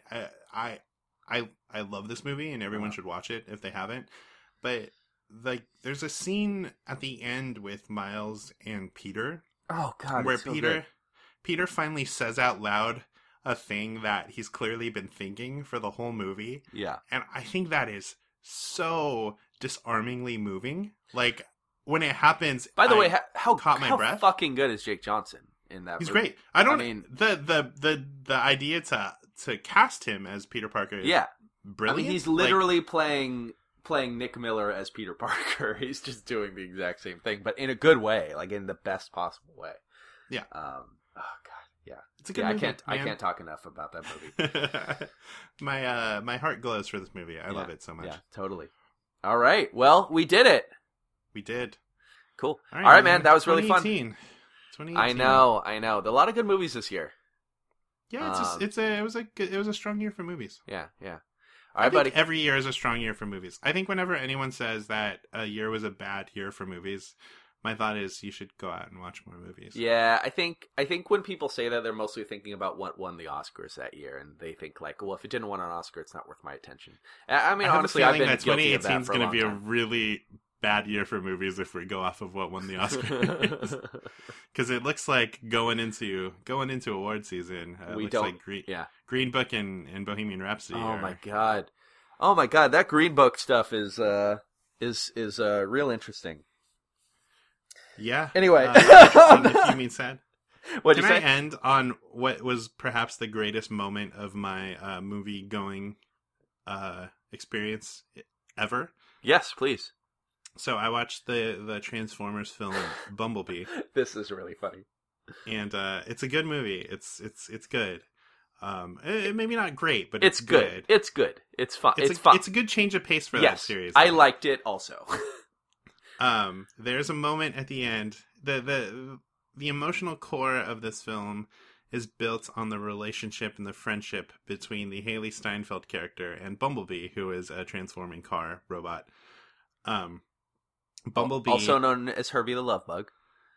love this movie and everyone should watch it if they haven't. But like, there's a scene at the end with Miles and Peter. Oh God, where Peter finally says out loud a thing that he's clearly been thinking for the whole movie. Yeah. And I think that is so disarmingly moving. Like, when it happens, by the way, how breath. Fucking good is Jake Johnson in that He's movie? Great. I mean, the idea to cast him as Peter Parker is brilliant. I mean, he's literally playing Nick Miller as Peter Parker. He's just doing the exact same thing, but in a good way, like in the best possible way. Yeah. Oh God. Yeah. It's a good movie. I can't talk enough about that movie. My heart glows for this movie. I love it so much. Yeah, totally. All right. Well, we did it. We did. Cool. All right, man. That was really fun. 2018. I know. A lot of good movies this year. Yeah, it was a strong year for movies. Yeah. All right, buddy. Every year is a strong year for movies. I think whenever anyone says that a year was a bad year for movies, my thought is you should go out and watch more movies. Yeah, I think when people say that, they're mostly thinking about what won the Oscars that year, and they think like, well, if it didn't win an Oscar, it's not worth my attention. I mean, honestly, I've been guilty of that for a long time. 2018 is going to be a really bad year for movies if we go off of what won the Oscar. Because it looks like going into award season, Green Book and Bohemian Rhapsody. Oh my god, that Green Book stuff is real interesting. Yeah. Anyway, if you mean sad. What'd you say? Can I end on what was perhaps the greatest moment of my movie going experience ever? Yes, please. So I watched the Transformers film Bumblebee. This is really funny, and it's a good movie. It's good. It maybe not great, but it's good. It's good. It's fun. It's a good change of pace for that series. I liked it also. There's a moment at the end. The emotional core of this film is built on the relationship and the friendship between the Haley Steinfeld character and Bumblebee, who is a transforming car robot. Bumblebee, also known as Herbie the Love Bug.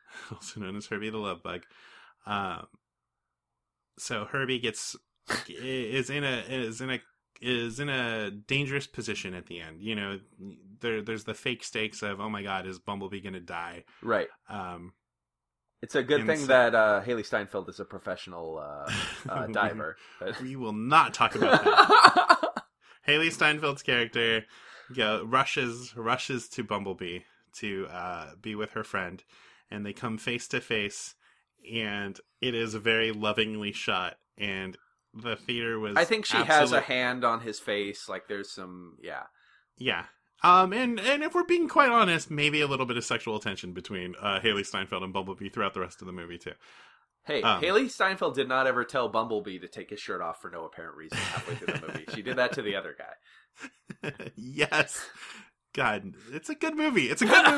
So Herbie is in a dangerous position at the end. You know, there's the fake stakes of, oh my god, is Bumblebee gonna die? Right. It's a good thing that Haley Steinfeld is a professional diver. We will not talk about that. Haley Steinfeld's character rushes to Bumblebee to be with her friend, and they come face to face, and it is very lovingly shot, and the theater was... I think she has a hand on his face, like there's some... Yeah. And if we're being quite honest, maybe a little bit of sexual tension between Haley Steinfeld and Bumblebee throughout the rest of the movie, too. Hey, Haley Steinfeld did not ever tell Bumblebee to take his shirt off for no apparent reason halfway through the movie. She did that to the other guy. Yes. God, it's a good movie.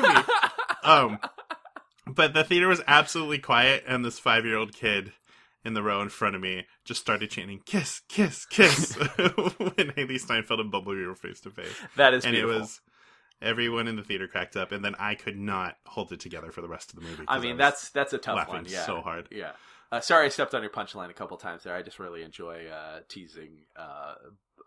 But the theater was absolutely quiet, and this 5-year-old kid in the row in front of me just started chanting, kiss, kiss, kiss, when Haley Steinfeld and Bumblebee were face to face. That is beautiful. And it was... Everyone in the theater cracked up, and then I could not hold it together for the rest of the movie. I mean, that's a tough one. Yeah, so hard. Yeah. Sorry, I stepped on your punchline a couple times there. I just really enjoy teasing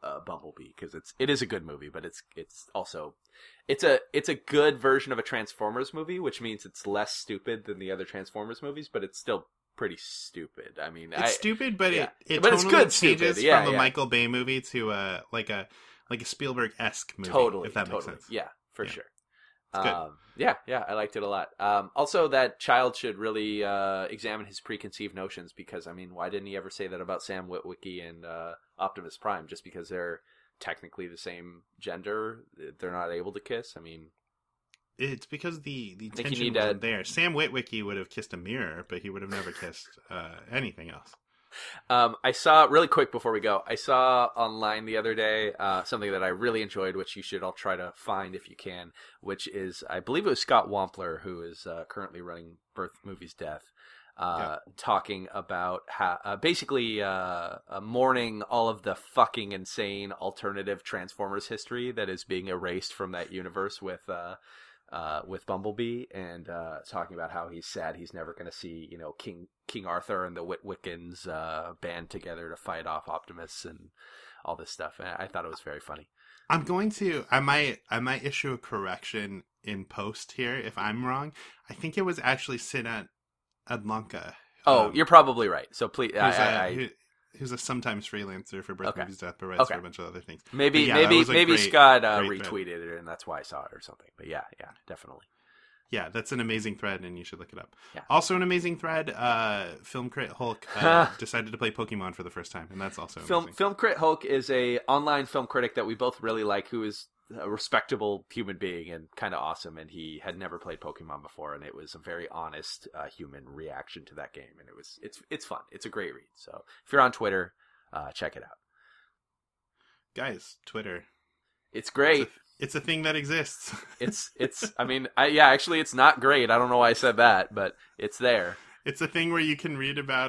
Bumblebee, because it is a good movie, but it's also it's a good version of a Transformers movie, which means it's less stupid than the other Transformers movies, but it's still pretty stupid. I mean, it's stupid, but yeah. it but totally it's good changes stupid. Yeah, from a Michael Bay movie to like a Spielberg-esque movie. Totally, if that makes sense. Yeah, for sure. Good. Yeah, I liked it a lot. Also, that child should really examine his preconceived notions, because, I mean, why didn't he ever say that about Sam Witwicky and Optimus Prime? Just because they're technically the same gender, they're not able to kiss? I mean... It's because the tension wasn't there. Sam Witwicky would have kissed a mirror, but he would have never kissed anything else. I saw, really quick before we go, I saw online the other day something that I really enjoyed, which you should all try to find if you can, which is, I believe it was Scott Wampler, who is currently running Birth Movies Death, talking about how, basically mourning all of the fucking insane alternative Transformers history that is being erased from that universe with Bumblebee, and talking about how he's sad he's never going to see, you know, King Arthur and the Witwickens band together to fight off Optimus and all this stuff. And I thought it was very funny. I might issue a correction in post here if I'm wrong. I think it was actually Siddharth Adlakha. Oh, you're probably right. So please, who's a sometimes freelancer for Birth Movies Death, but writes for a bunch of other things. Maybe Scott retweeted it, and that's why I saw it or something. But yeah, definitely. Yeah, that's an amazing thread, and you should look it up. Yeah. Also an amazing thread, Film Crit Hulk decided to play Pokemon for the first time, and that's also amazing. Film Crit Hulk is a online film critic that we both really like, who is a respectable human being and kind of awesome, and he had never played Pokemon before, and it was a very honest human reaction to that game, and it's fun. It's a great read. So if you're on Twitter, check it out. Guys, Twitter. It's great. It's a thing that exists. I mean, actually it's not great. I don't know why I said that, but it's there. It's a thing where you can read about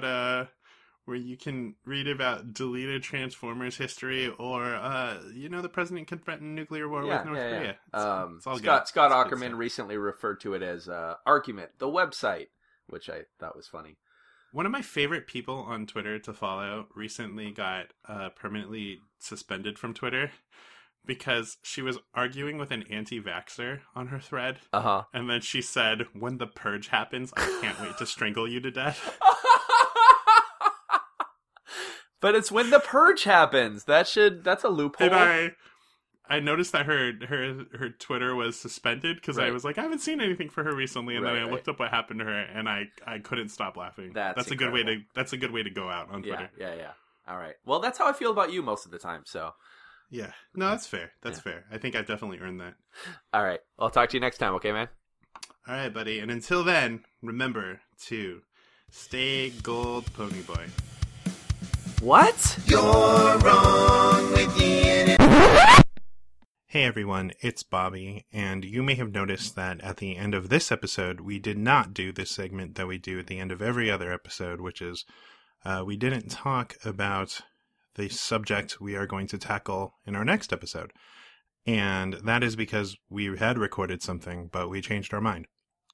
deleted Transformers history, or the president could threaten nuclear war with North Korea. It's all good. Scott Aukerman recently referred to it as Argument, the website, which I thought was funny. One of my favorite people on Twitter to follow recently got permanently suspended from Twitter because she was arguing with an anti-vaxxer on her thread. And then she said, "When the purge happens, I can't wait to strangle you to death." But it's when the purge happens. That's a loophole. And I noticed that her Twitter was suspended because I was like, I haven't seen anything for her recently, and then I looked up what happened to her, and I couldn't stop laughing. That's a good way to go out on Twitter. Yeah. All right. Well, that's how I feel about you most of the time. So. Yeah. No, that's fair. That's fair. I think I've definitely earned that. All right. I'll talk to you next time. Okay, man. All right, buddy. And until then, remember to stay gold, Pony Boy. What? You're wrong with Ian. Hey everyone, it's Bobby, and you may have noticed that at the end of this episode, we did not do this segment that we do at the end of every other episode, which is we didn't talk about the subject we are going to tackle in our next episode. And that is because we had recorded something, but we changed our mind.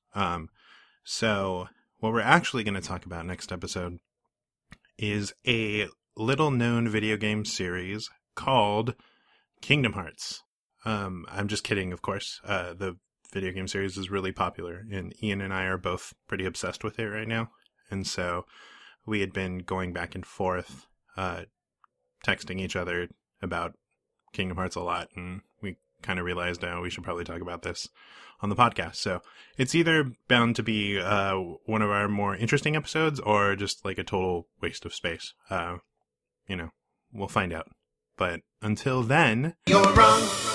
So what we're actually going to talk about next episode is a little-known video game series called Kingdom Hearts. I'm just kidding, of course. The video game series is really popular, and Ian and I are both pretty obsessed with it right now. And so we had been going back and forth, texting each other about Kingdom Hearts a lot, and we kind of realized we should probably talk about this on the podcast. So it's either bound to be one of our more interesting episodes or just like a total waste of space. We'll find out. But until then... You're wrong.